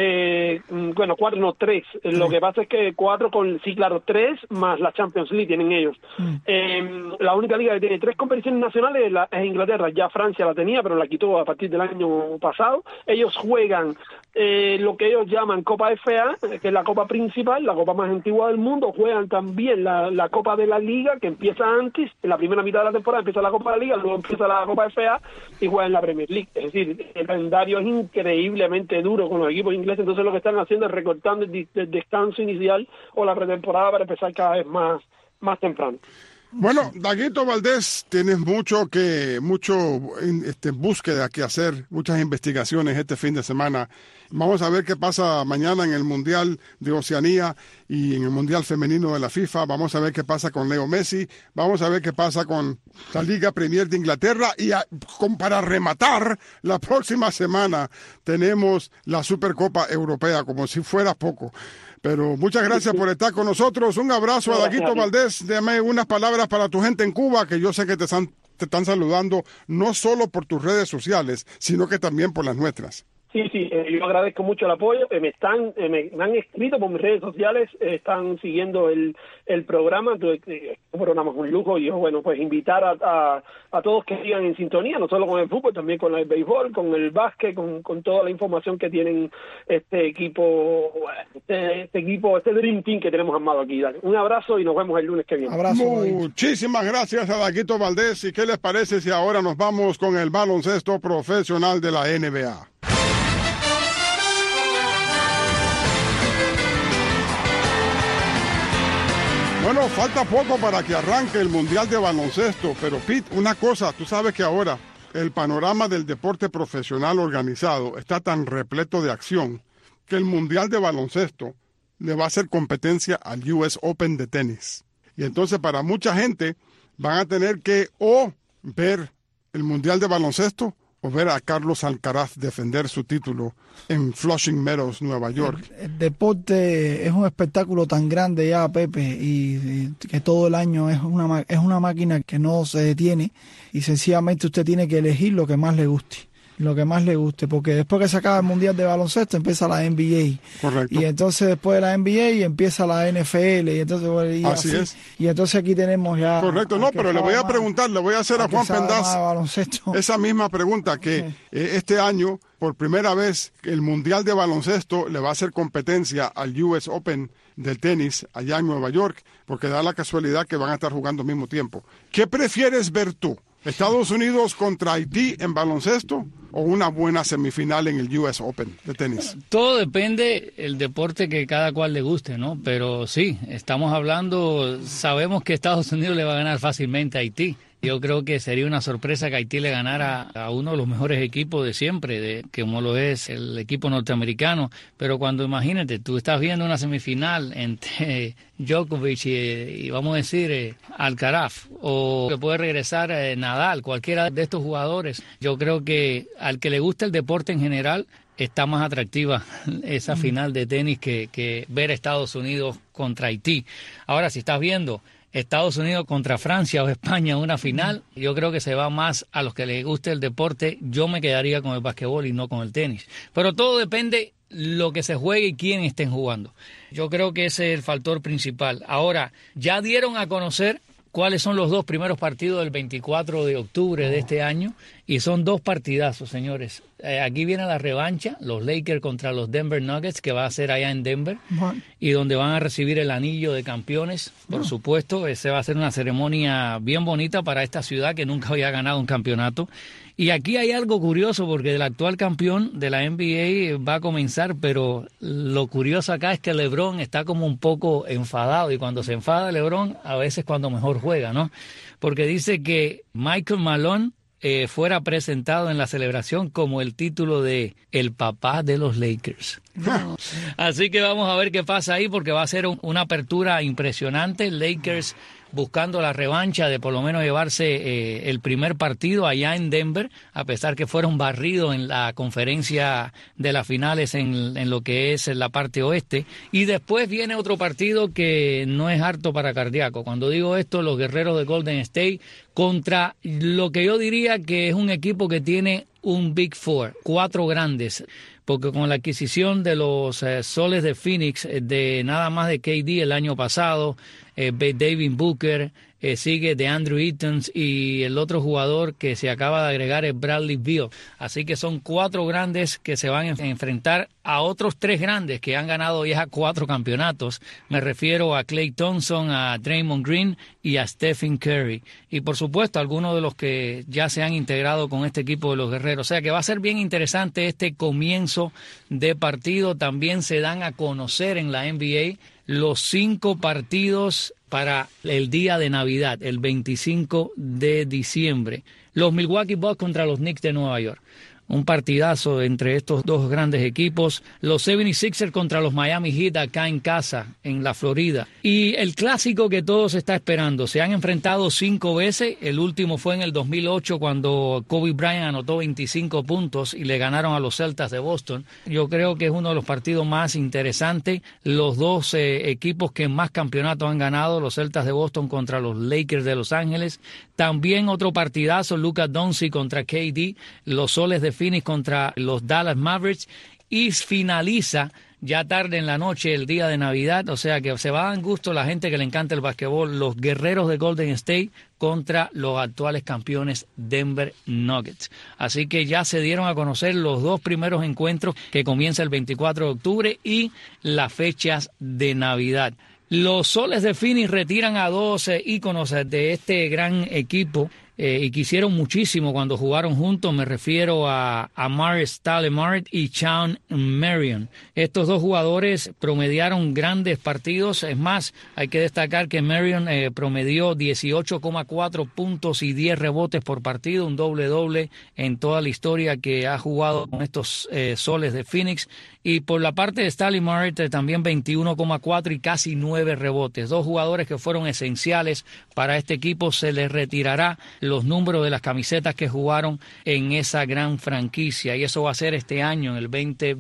4 no 3, lo que pasa es que 3 más la Champions League tienen ellos. La única liga que tiene 3 competiciones nacionales es Inglaterra. Ya Francia la tenía, pero la quitó a partir del año pasado. Ellos juegan lo que ellos llaman Copa FA, que es la copa principal, la copa más antigua del mundo. Juegan también la Copa de la Liga, que empieza antes, en la primera mitad de la temporada empieza la Copa de la Liga, luego empieza la Copa FA y juegan la Premier League. Es decir, el calendario es increíblemente duro con los equipos ingleses, entonces lo que están haciendo es recortando el descanso inicial o la pretemporada para empezar cada vez más temprano. Bueno, Daguito Valdés, tienes mucho búsqueda que hacer, muchas investigaciones este fin de semana. Vamos a ver qué pasa mañana en el Mundial de Oceanía y en el Mundial Femenino de la FIFA. Vamos a ver qué pasa con Leo Messi. Vamos a ver qué pasa con la Liga Premier de Inglaterra. Y para rematar, la próxima semana tenemos la Supercopa Europea, como si fuera poco. Pero muchas gracias por estar con nosotros. Un abrazo a Daguito Valdés. Dame unas palabras para tu gente en Cuba, que yo sé que te están saludando no solo por tus redes sociales, sino que también por las nuestras. Sí, yo agradezco mucho el apoyo. Me han escrito por mis redes sociales, están siguiendo el programa. Un programa con lujo, y yo, bueno, pues invitar a todos que sigan en sintonía, no solo con el fútbol, también con el béisbol, con el básquet, con toda la información que tienen este equipo, este Dream Team que tenemos armado aquí. Dale, un abrazo y nos vemos el lunes que viene. Abrazo. Muchísimas gracias a Daguito Valdés. ¿Y qué les parece si ahora nos vamos con el baloncesto profesional de la NBA? Bueno, falta poco para que arranque el Mundial de Baloncesto, pero Pete, una cosa, tú sabes que ahora el panorama del deporte profesional organizado está tan repleto de acción que el Mundial de Baloncesto le va a hacer competencia al US Open de tenis. Y entonces para mucha gente van a tener que o ver el Mundial de Baloncesto o ver a Carlos Alcaraz defender su título en Flushing Meadows, Nueva York. El deporte es un espectáculo tan grande ya, Pepe, y que todo el año es una máquina que no se detiene, y sencillamente usted tiene que elegir lo que más le guste. Porque después que se acaba el Mundial de Baloncesto empieza la NBA. Correcto. Y entonces después de la NBA empieza la NFL, y entonces así es. Y entonces aquí tenemos ya... Correcto, no, pero le voy a preguntar, le voy a hacer a Juan Pendaz esa misma pregunta, que este año, por primera vez, el Mundial de Baloncesto le va a hacer competencia al US Open del tenis allá en Nueva York, porque da la casualidad que van a estar jugando al mismo tiempo. ¿Qué prefieres ver tú? ¿Estados Unidos contra Haití en baloncesto o una buena semifinal en el US Open de tenis? Todo depende el deporte que cada cual le guste, ¿no? Pero sí, estamos hablando, sabemos que Estados Unidos le va a ganar fácilmente a Haití. Yo creo que sería una sorpresa que Haití le ganara a uno de los mejores equipos de siempre, como lo es el equipo norteamericano. Pero cuando, imagínate, tú estás viendo una semifinal entre Djokovic y vamos a decir, Alcaraz, o que puede regresar Nadal, cualquiera de estos jugadores. Yo creo que al que le gusta el deporte en general, está más atractiva esa final de tenis que ver a Estados Unidos contra Haití. Ahora, si estás viendo Estados Unidos contra Francia o España en una final, yo creo que se va más a los que les guste el deporte. Yo me quedaría con el basquetbol y no con el tenis. Pero todo depende lo que se juegue y quién estén jugando. Yo creo que ese es el factor principal. Ahora, ya dieron a conocer cuáles son los dos primeros partidos del 24 de octubre de este año, y son dos partidazos, señores. Aquí viene la revancha, los Lakers contra los Denver Nuggets, que va a ser allá en Denver, y donde van a recibir el anillo de campeones, por supuesto. Ese va a ser una ceremonia bien bonita para esta ciudad que nunca había ganado un campeonato. Y aquí hay algo curioso, porque el actual campeón de la NBA va a comenzar, pero lo curioso acá es que LeBron está como un poco enfadado, y cuando se enfada LeBron, a veces cuando mejor juega, ¿no? Porque dice que Michael Malone fuera presentado en la celebración como el título de el papá de los Lakers. Así que vamos a ver qué pasa ahí, porque va a ser una apertura impresionante. Lakers buscando la revancha de por lo menos llevarse el primer partido allá en Denver, a pesar que fueron barridos en la conferencia de las finales en lo que es la parte oeste. Y después viene otro partido que no es harto para cardíaco. Cuando digo esto, los guerreros de Golden State contra lo que yo diría que es un equipo que tiene un Big Four, 4 grandes, porque con la adquisición de los Soles de Phoenix, de nada más de KD el año pasado, David Booker, sigue de Andrew Ayton, y el otro jugador que se acaba de agregar es Bradley Beal. Así que son 4 grandes que se van a enfrentar a otros 3 grandes que han ganado ya 4 campeonatos. Me refiero a Klay Thompson, a Draymond Green y a Stephen Curry. Y por supuesto algunos de los que ya se han integrado con este equipo de los guerreros. O sea que va a ser bien interesante este comienzo de partido. También se dan a conocer en la NBA los 5 partidos para el día de Navidad, el 25 de diciembre. Los Milwaukee Bucks contra los Knicks de Nueva York. Un partidazo entre estos dos grandes equipos. Los 76ers contra los Miami Heat acá en casa, en la Florida. Y el clásico que todos está esperando. Se han enfrentado 5 veces. El último fue en el 2008 cuando Kobe Bryant anotó 25 puntos y le ganaron a los Celtics de Boston. Yo creo que es uno de los partidos más interesantes. Los dos equipos que más campeonatos han ganado, los Celtics de Boston contra los Lakers de Los Ángeles. También otro partidazo, Luka Doncic contra KD, los Soles de Phoenix contra los Dallas Mavericks, y finaliza ya tarde en la noche el día de Navidad, o sea que se va a dar gusto la gente que le encanta el basquetbol, los Guerreros de Golden State contra los actuales campeones Denver Nuggets. Así que ya se dieron a conocer los 2 primeros encuentros que comienza el 24 de octubre y las fechas de Navidad. Los Soles de Phoenix retiran a 2 íconos de este gran equipo y que hicieron muchísimo cuando jugaron juntos. Me refiero a Amar'e Stoudemire y Shawn Marion. Estos 2 jugadores promediaron grandes partidos. Es más, hay que destacar que Marion promedió 18,4 puntos y 10 rebotes por partido, un doble-doble en toda la historia que ha jugado con estos Soles de Phoenix. Y por la parte de Stoudemire también 21,4 y casi 9 rebotes. 2 jugadores que fueron esenciales para este equipo. Se les retirará los números de las camisetas que jugaron en esa gran franquicia, y eso va a ser este año, en el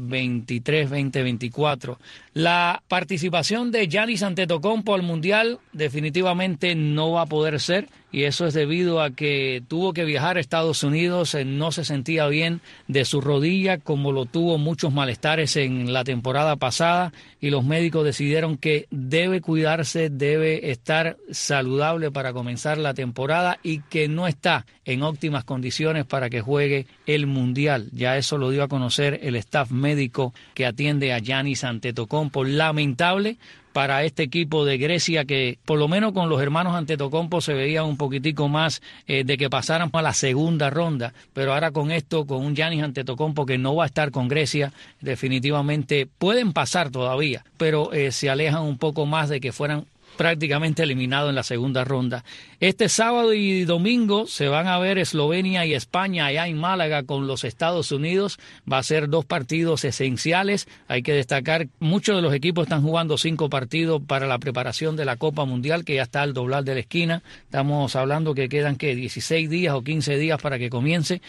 2023-2024. La participación de Giannis Antetokounmpo al Mundial definitivamente no va a poder ser, y eso es debido a que tuvo que viajar a Estados Unidos, no se sentía bien de su rodilla, como lo tuvo muchos malestares en la temporada pasada, y los médicos decidieron que debe cuidarse, debe estar saludable para comenzar la temporada y que no está en óptimas condiciones para que juegue el Mundial. Ya eso lo dio a conocer el staff médico que atiende a Giannis Antetokounmpo. Lamentable para este equipo de Grecia, que por lo menos con los hermanos Antetokounmpo se veía un poquitico más de que pasaran a la segunda ronda, pero ahora con esto, con un Giannis Antetokounmpo que no va a estar con Grecia, definitivamente pueden pasar todavía, pero se alejan un poco más de que fueran prácticamente eliminado en la segunda ronda. Este sábado y domingo se van a ver Eslovenia y España allá en Málaga con los Estados Unidos. Va a ser 2 partidos esenciales. Hay que destacar, muchos de los equipos están jugando 5 partidos para la preparación de la Copa Mundial, que ya está al doblar de la esquina. Estamos hablando que quedan 16 días o 15 días para que comience.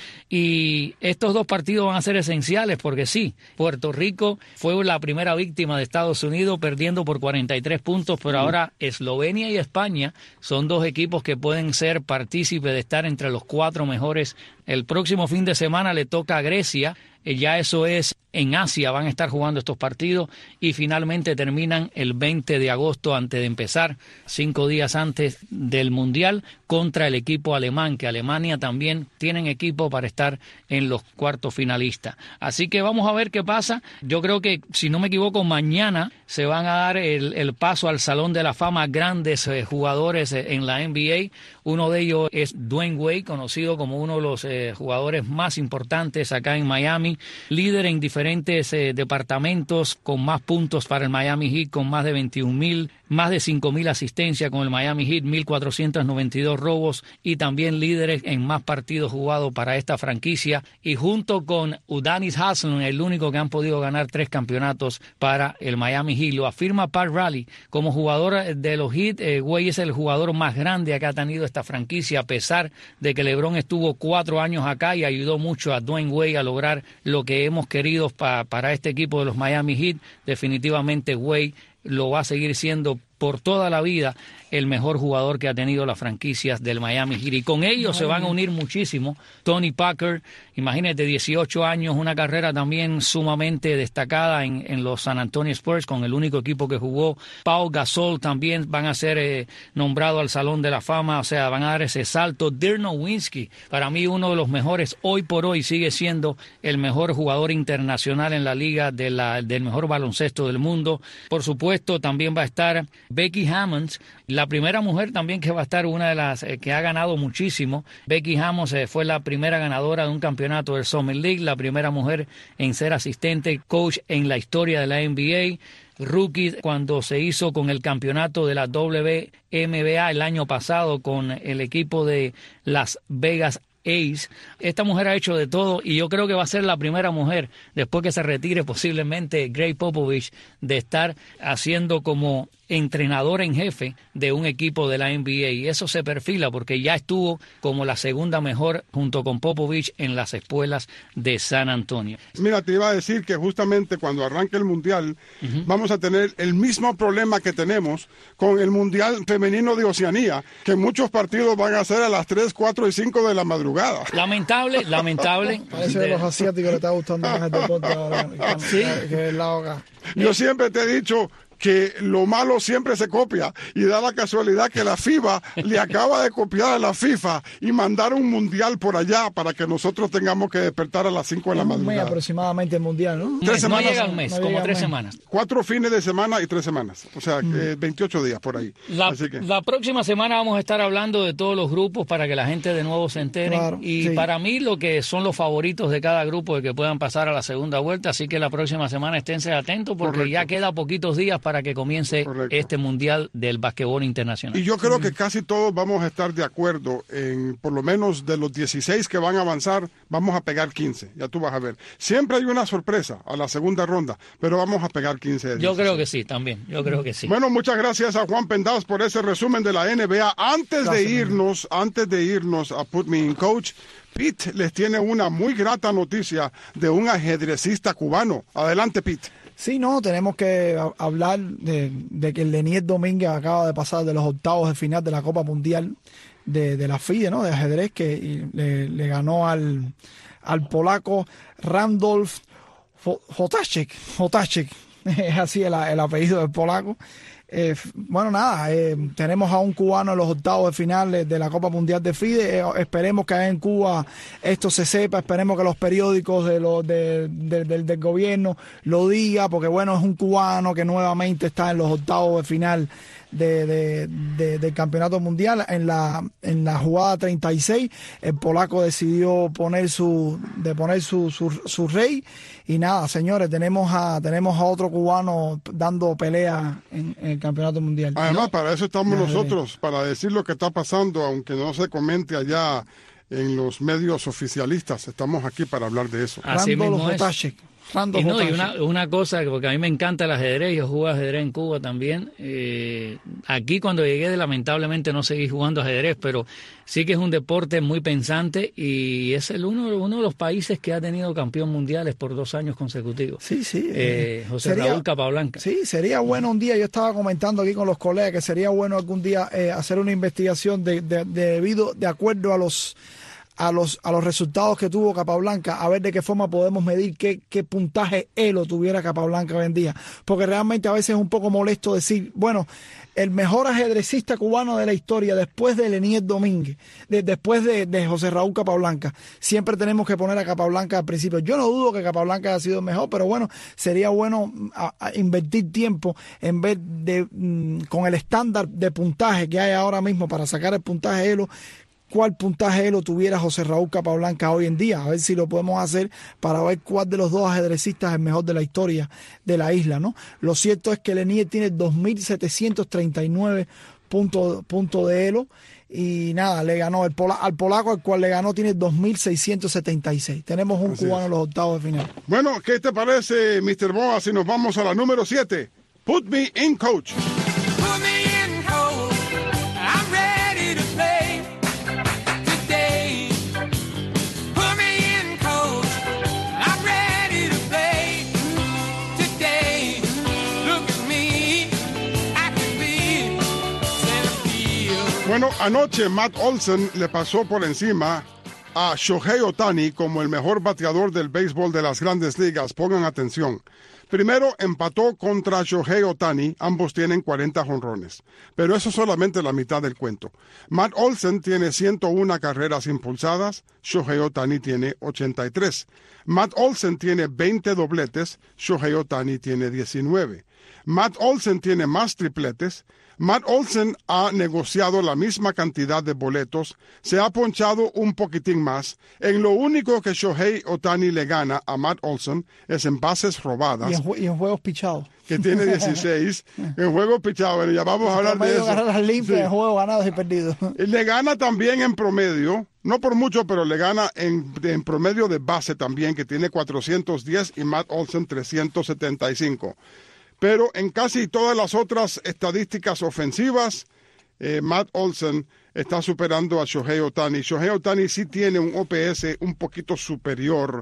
Y estos 2 partidos van a ser esenciales porque sí, Puerto Rico fue la primera víctima de Estados Unidos perdiendo por 43 puntos, pero ahora Eslovenia y España son 2 equipos que pueden ser partícipes de estar entre los 4 mejores. El próximo fin de semana le toca a Grecia, ya eso es en Asia, van a estar jugando estos partidos, y finalmente terminan el 20 de agosto antes de empezar, 5 días antes del Mundial, contra el equipo alemán, que Alemania también tienen equipo para estar en los cuartos finalistas. Así que vamos a ver qué pasa. Yo creo que, si no me equivoco, mañana se van a dar el paso al Salón de la Fama grandes jugadores en la NBA. Uno de ellos es Dwyane Wade, conocido como uno de los jugadores más importantes acá en Miami, líder en diferentes departamentos, con más puntos para el Miami Heat, con más de 21,000, más de 5,000 asistencias con el Miami Heat, 1,492 robos, y también líderes en más partidos jugados para esta franquicia, y junto con Udonis Haslem, el único que han podido ganar 3 campeonatos para el Miami Heat. Lo afirma Pat Riley como jugador de los Heat. Wade es el jugador más grande que ha tenido esta franquicia, a pesar de que LeBron estuvo 4 años acá y ayudó mucho a Dwyane Wade a lograr lo que hemos querido para este equipo de los Miami Heat. Definitivamente Wade lo va a seguir siendo por toda la vida el mejor jugador que ha tenido las franquicias del Miami Heat. Y con ellos se van a unir muchísimo Tony Parker, imagínate, 18 años, una carrera también sumamente destacada en los San Antonio Spurs, con el único equipo que jugó. Pau Gasol también van a ser nombrados al Salón de la Fama, o sea, van a dar ese salto. Dirk Nowitzki, para mí uno de los mejores, hoy por hoy sigue siendo el mejor jugador internacional en la liga del mejor baloncesto del mundo. Por supuesto, también va a estar Becky Hammond, La primera mujer también que va a estar, una de las que ha ganado muchísimo, Becky Hammond fue la primera ganadora de un campeonato del Summer League, la primera mujer en ser asistente coach en la historia de la NBA. Rookie cuando se hizo con el campeonato de la WNBA el año pasado con el equipo de Las Vegas Ace. Esta mujer ha hecho de todo y yo creo que va a ser la primera mujer, después que se retire posiblemente Greg Popovich, de estar haciendo como entrenador en jefe de un equipo de la NBA, y eso se perfila porque ya estuvo como la segunda mejor junto con Popovich en las espuelas de San Antonio. Mira, te iba a decir que justamente cuando arranque el Mundial vamos a tener el mismo problema que tenemos con el Mundial Femenino de Oceanía, que muchos partidos van a ser a las 3, 4 y 5 de la madrugada. Lamentable. Parece que a los asiáticos le está gustando más el deporte ahora que el lado acá. Yo siempre te he dicho que lo malo siempre se copia, y da la casualidad que la FIBA le acaba de copiar a la FIFA y mandar un mundial por allá para que nosotros tengamos que despertar a las 5 de la madrugada. Un mes aproximadamente el mundial, ¿no? 3 semanas. No llega un mes, como 3 semanas. 4 fines de semana y 3 semanas, o sea, 28 días por ahí. La próxima semana vamos a estar hablando de todos los grupos para que la gente de nuevo se entere. Claro, y para mí lo que son los favoritos de cada grupo de que puedan pasar a la segunda vuelta, así que la próxima semana esténse atentos porque ya queda poquitos días para que comience este mundial del basquetbol internacional. Y yo creo que casi todos vamos a estar de acuerdo en, por lo menos de los 16 que van a avanzar, vamos a pegar 15, ya tú vas a ver. Siempre hay una sorpresa a la segunda ronda, pero vamos a pegar 15 de 16. Yo creo que sí, también, yo creo que sí. Bueno, muchas gracias a Juan Pendas por ese resumen de la NBA. Antes de irnos a Put Me In Coach, Pete les tiene una muy grata noticia de un ajedrecista cubano. Adelante, Pete. Sí, no, tenemos que hablar de que el Lenier Domínguez acaba de pasar de los octavos de final de la Copa Mundial de la FIDE, ¿no? De ajedrez, que le ganó al polaco Randolph Hotacek. Es así el apellido del polaco. Bueno, nada, tenemos a un cubano en los octavos de final de la Copa Mundial de FIDE. Esperemos que en Cuba esto se sepa, esperemos que los periódicos del gobierno lo digan, porque bueno, es un cubano que nuevamente está en los octavos de final del campeonato mundial. En la jugada 36 el polaco decidió poner su rey, y nada, señores, tenemos a otro cubano dando pelea en el campeonato mundial. Además, para eso estamos nosotros, para decir lo que está pasando, aunque no se comente allá en los medios oficialistas. Estamos aquí para hablar de eso. Así mismo es. Y una cosa, porque a mí me encanta el ajedrez, yo jugué ajedrez en Cuba también. Aquí cuando llegué, lamentablemente no seguí jugando ajedrez, pero sí que es un deporte muy pensante y es uno de los países que ha tenido campeón mundiales por 2 años consecutivos. Sí. José Raúl Capablanca. Sí, sería bueno un día, yo estaba comentando aquí con los colegas que sería bueno algún día hacer una investigación de acuerdo a los resultados que tuvo Capablanca, a ver de qué forma podemos medir qué puntaje elo tuviera Capablanca hoy en día, porque realmente a veces es un poco molesto decir, bueno, el mejor ajedrecista cubano de la historia después de Lenier Domínguez, después de José Raúl Capablanca, siempre tenemos que poner a Capablanca al principio. Yo no dudo que Capablanca haya sido mejor, pero bueno, sería bueno invertir tiempo en vez de con el estándar de puntaje que hay ahora mismo para sacar el puntaje elo, cuál puntaje elo tuviera José Raúl Capablanca hoy en día, a ver si lo podemos hacer para ver cuál de los dos ajedrecistas es el mejor de la historia de la isla, ¿no? Lo cierto es que Lenier tiene 2.739 puntos de elo y nada, le ganó al polaco, al cual le ganó, tiene 2.676. Tenemos un cubano en los octavos de final. Bueno, ¿qué te parece, Mr. Boa, si nos vamos a la número 7? Put Me In Coach. Put me in, coach. I'm ready to play today. Put me in, coach. I'm ready to play today. Look at me, I can be center field. Bueno, anoche Matt Olson le pasó por encima a Shohei Ohtani como el mejor bateador del béisbol de las Grandes Ligas. Pongan atención. Primero empató contra Shohei Ohtani, ambos tienen 40 jonrones, pero eso es solamente la mitad del cuento. Matt Olson tiene 101 carreras impulsadas, Shohei Ohtani tiene 83. Matt Olson tiene 20 dobletes, Shohei Ohtani tiene 19. Matt Olson tiene más tripletes. Matt Olson ha negociado la misma cantidad de boletos, se ha ponchado un poquitín más. En lo único que Shohei Ohtani le gana a Matt Olson es en bases robadas. Y en juegos pichados. Que tiene 16 en juegos pichados. Bueno, ya vamos a hablar de eso. Carreras limpias, Sí. en juegos ganados y perdidos. Le gana también en promedio, no por mucho, pero le gana en promedio de base también, que tiene 410 y Matt Olson 375. Pero en casi todas las otras estadísticas ofensivas, Matt Olson está superando a Shohei Ohtani. Shohei Ohtani sí tiene un OPS un poquito superior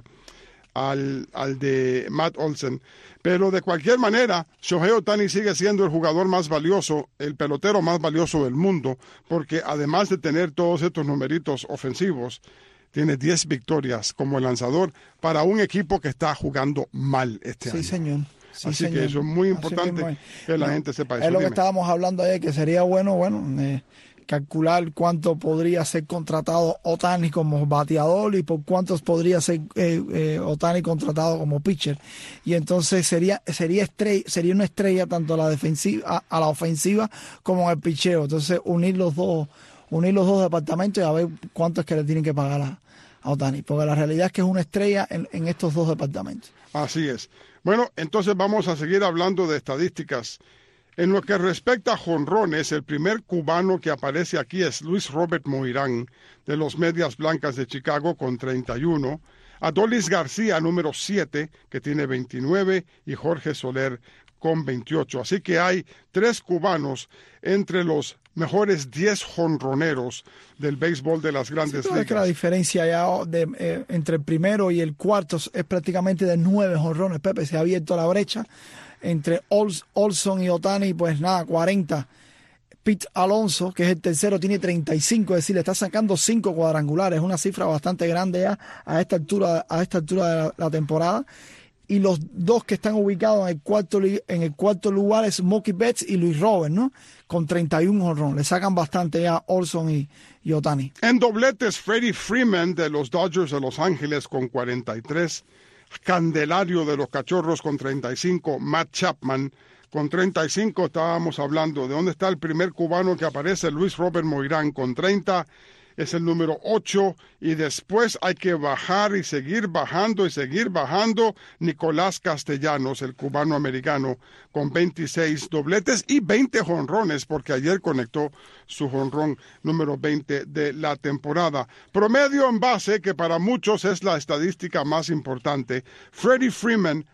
al de Matt Olson. Pero de cualquier manera, Shohei Ohtani sigue siendo el jugador más valioso, el pelotero más valioso del mundo, porque además de tener todos estos numeritos ofensivos, tiene 10 victorias como lanzador para un equipo que está jugando mal este año. Sí, señor. Sí, Así señor. que eso es muy Así importante mismo es. que la gente sepa eso. Es lo que Dime. estábamos hablando ayer, que sería bueno, calcular cuánto podría ser contratado Ohtani como bateador y por cuántos podría ser Ohtani contratado como pitcher. Y entonces sería una estrella tanto a la defensiva, a la ofensiva como en el picheo. Entonces unir los dos departamentos y a ver cuánto es que le tienen que pagar a Ohtani, porque la realidad es que es una estrella en estos dos departamentos. Así es. Bueno, entonces vamos a seguir hablando de estadísticas. En lo que respecta a jonrones, el primer cubano que aparece aquí es Luis Robert Moirán, de los Medias Blancas de Chicago, con 31. Adolis García, número 7, que tiene 29, y Jorge Soler con 28. Así que hay 3 cubanos entre los mejores 10 jonroneros del béisbol de las Grandes Sí, Ligas. es que la diferencia ya entre el primero y el cuarto es prácticamente de 9 jonrones. Pepe, se ha abierto la brecha entre Olson y Ohtani, pues nada, 40. Pete Alonso, que es el tercero, tiene 35, es decir, le está sacando 5 cuadrangulares, una cifra bastante grande ya a esta altura de la temporada. Y los dos que están ubicados en el cuarto lugar es Mookie Betts y Luis Robert, ¿no? Con 31 jonrones. Le sacan bastante ya Olson y Ohtani. En dobletes, Freddie Freeman de los Dodgers de Los Ángeles con 43, Candelario de los Cachorros con 35, Matt Chapman con 35. Estábamos hablando de dónde está el primer cubano que aparece, Luis Robert Moirán con 30. Es el número 8 y después hay que bajar y seguir bajando. Nicolás Castellanos, el cubano-americano, con 26 dobletes y 20 jonrones, porque ayer conectó su jonrón número 20 de la temporada. Promedio en base, que para muchos es la estadística más importante. Freddie Freeman,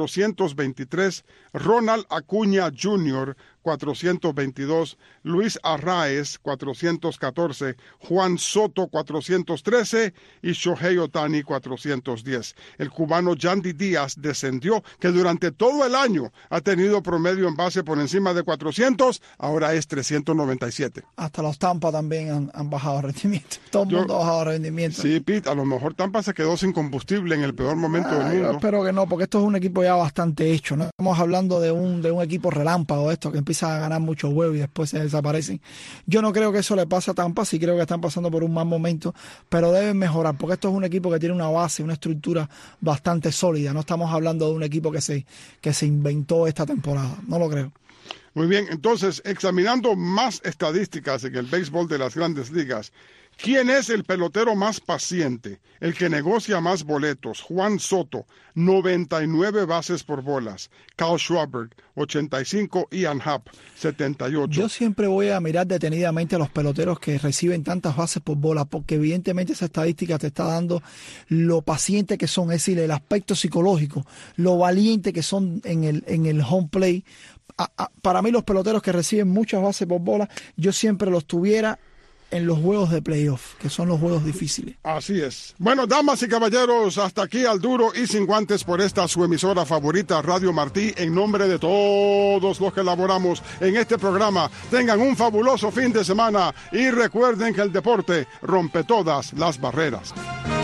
423, Ronald Acuña Jr., 422, Luis Arraez, 414, Juan Soto, 413 y Shohei Ohtani, 410. El cubano Yandy Díaz descendió, que durante todo el año ha tenido promedio en base por encima de 400, ahora es 397. Hasta los Tampa también han bajado rendimiento. Todo el mundo ha bajado rendimiento. Sí, Pete, a lo mejor Tampa se quedó sin combustible en el peor momento del Yo mundo. espero que no, porque esto es un equipo ya bastante hecho, ¿no? Estamos hablando de un equipo relámpago, esto que empieza a ganar muchos huevos y después se desaparecen. Yo no creo que eso le pase a Tampa, sí creo que están pasando por un mal momento, pero deben mejorar, porque esto es un equipo que tiene una base, una estructura bastante sólida. No estamos hablando de un equipo que se inventó esta temporada, no lo creo. Muy bien, entonces, examinando más estadísticas en el béisbol de las Grandes Ligas, ¿quién es el pelotero más paciente? El que negocia más boletos. Juan Soto, 99 bases por bolas. Kyle Schwarber, 85. Ian Happ, 78. Yo siempre voy a mirar detenidamente a los peloteros que reciben tantas bases por bola, porque evidentemente esa estadística te está dando lo paciente que son, es decir, el aspecto psicológico, lo valiente que son en el home play. Para mí los peloteros que reciben muchas bases por bola, yo siempre los tuviera en los juegos de playoff, que son los juegos difíciles. Así es. Bueno, damas y caballeros, hasta aquí al duro y sin guantes por esta su emisora favorita, Radio Martí. En nombre de todos los que elaboramos en este programa, tengan un fabuloso fin de semana y recuerden que el deporte rompe todas las barreras.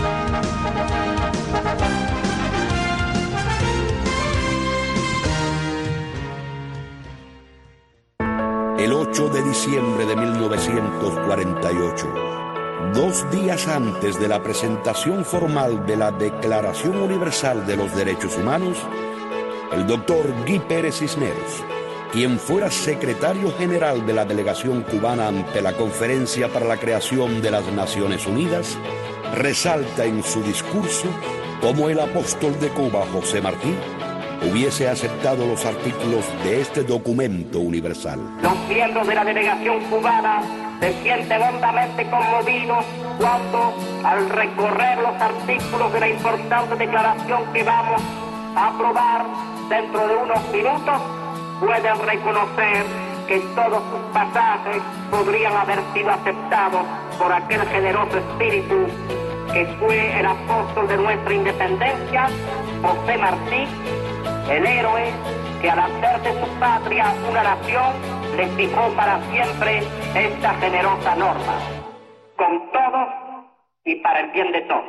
El 8 de diciembre de 1948, 2 días antes de la presentación formal de la Declaración Universal de los Derechos Humanos, el doctor Guy Pérez Cisneros, quien fuera secretario general de la delegación cubana ante la Conferencia para la Creación de las Naciones Unidas, resalta en su discurso cómo el apóstol de Cuba, José Martí, hubiese aceptado los artículos de este documento universal. Los miembros de la delegación cubana se sienten hondamente conmovidos cuando, al recorrer los artículos de la importante declaración que vamos a aprobar dentro de unos minutos, pueden reconocer que todos sus pasajes podrían haber sido aceptados por aquel generoso espíritu que fue el apóstol de nuestra independencia, José Martí, el héroe que al hacer de su patria una nación le fijó para siempre esta generosa norma, con todos y para el bien de todos.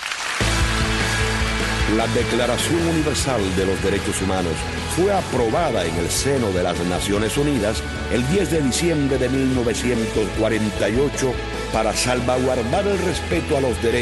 La Declaración Universal de los Derechos Humanos fue aprobada en el seno de las Naciones Unidas el 10 de diciembre de 1948 para salvaguardar el respeto a los derechos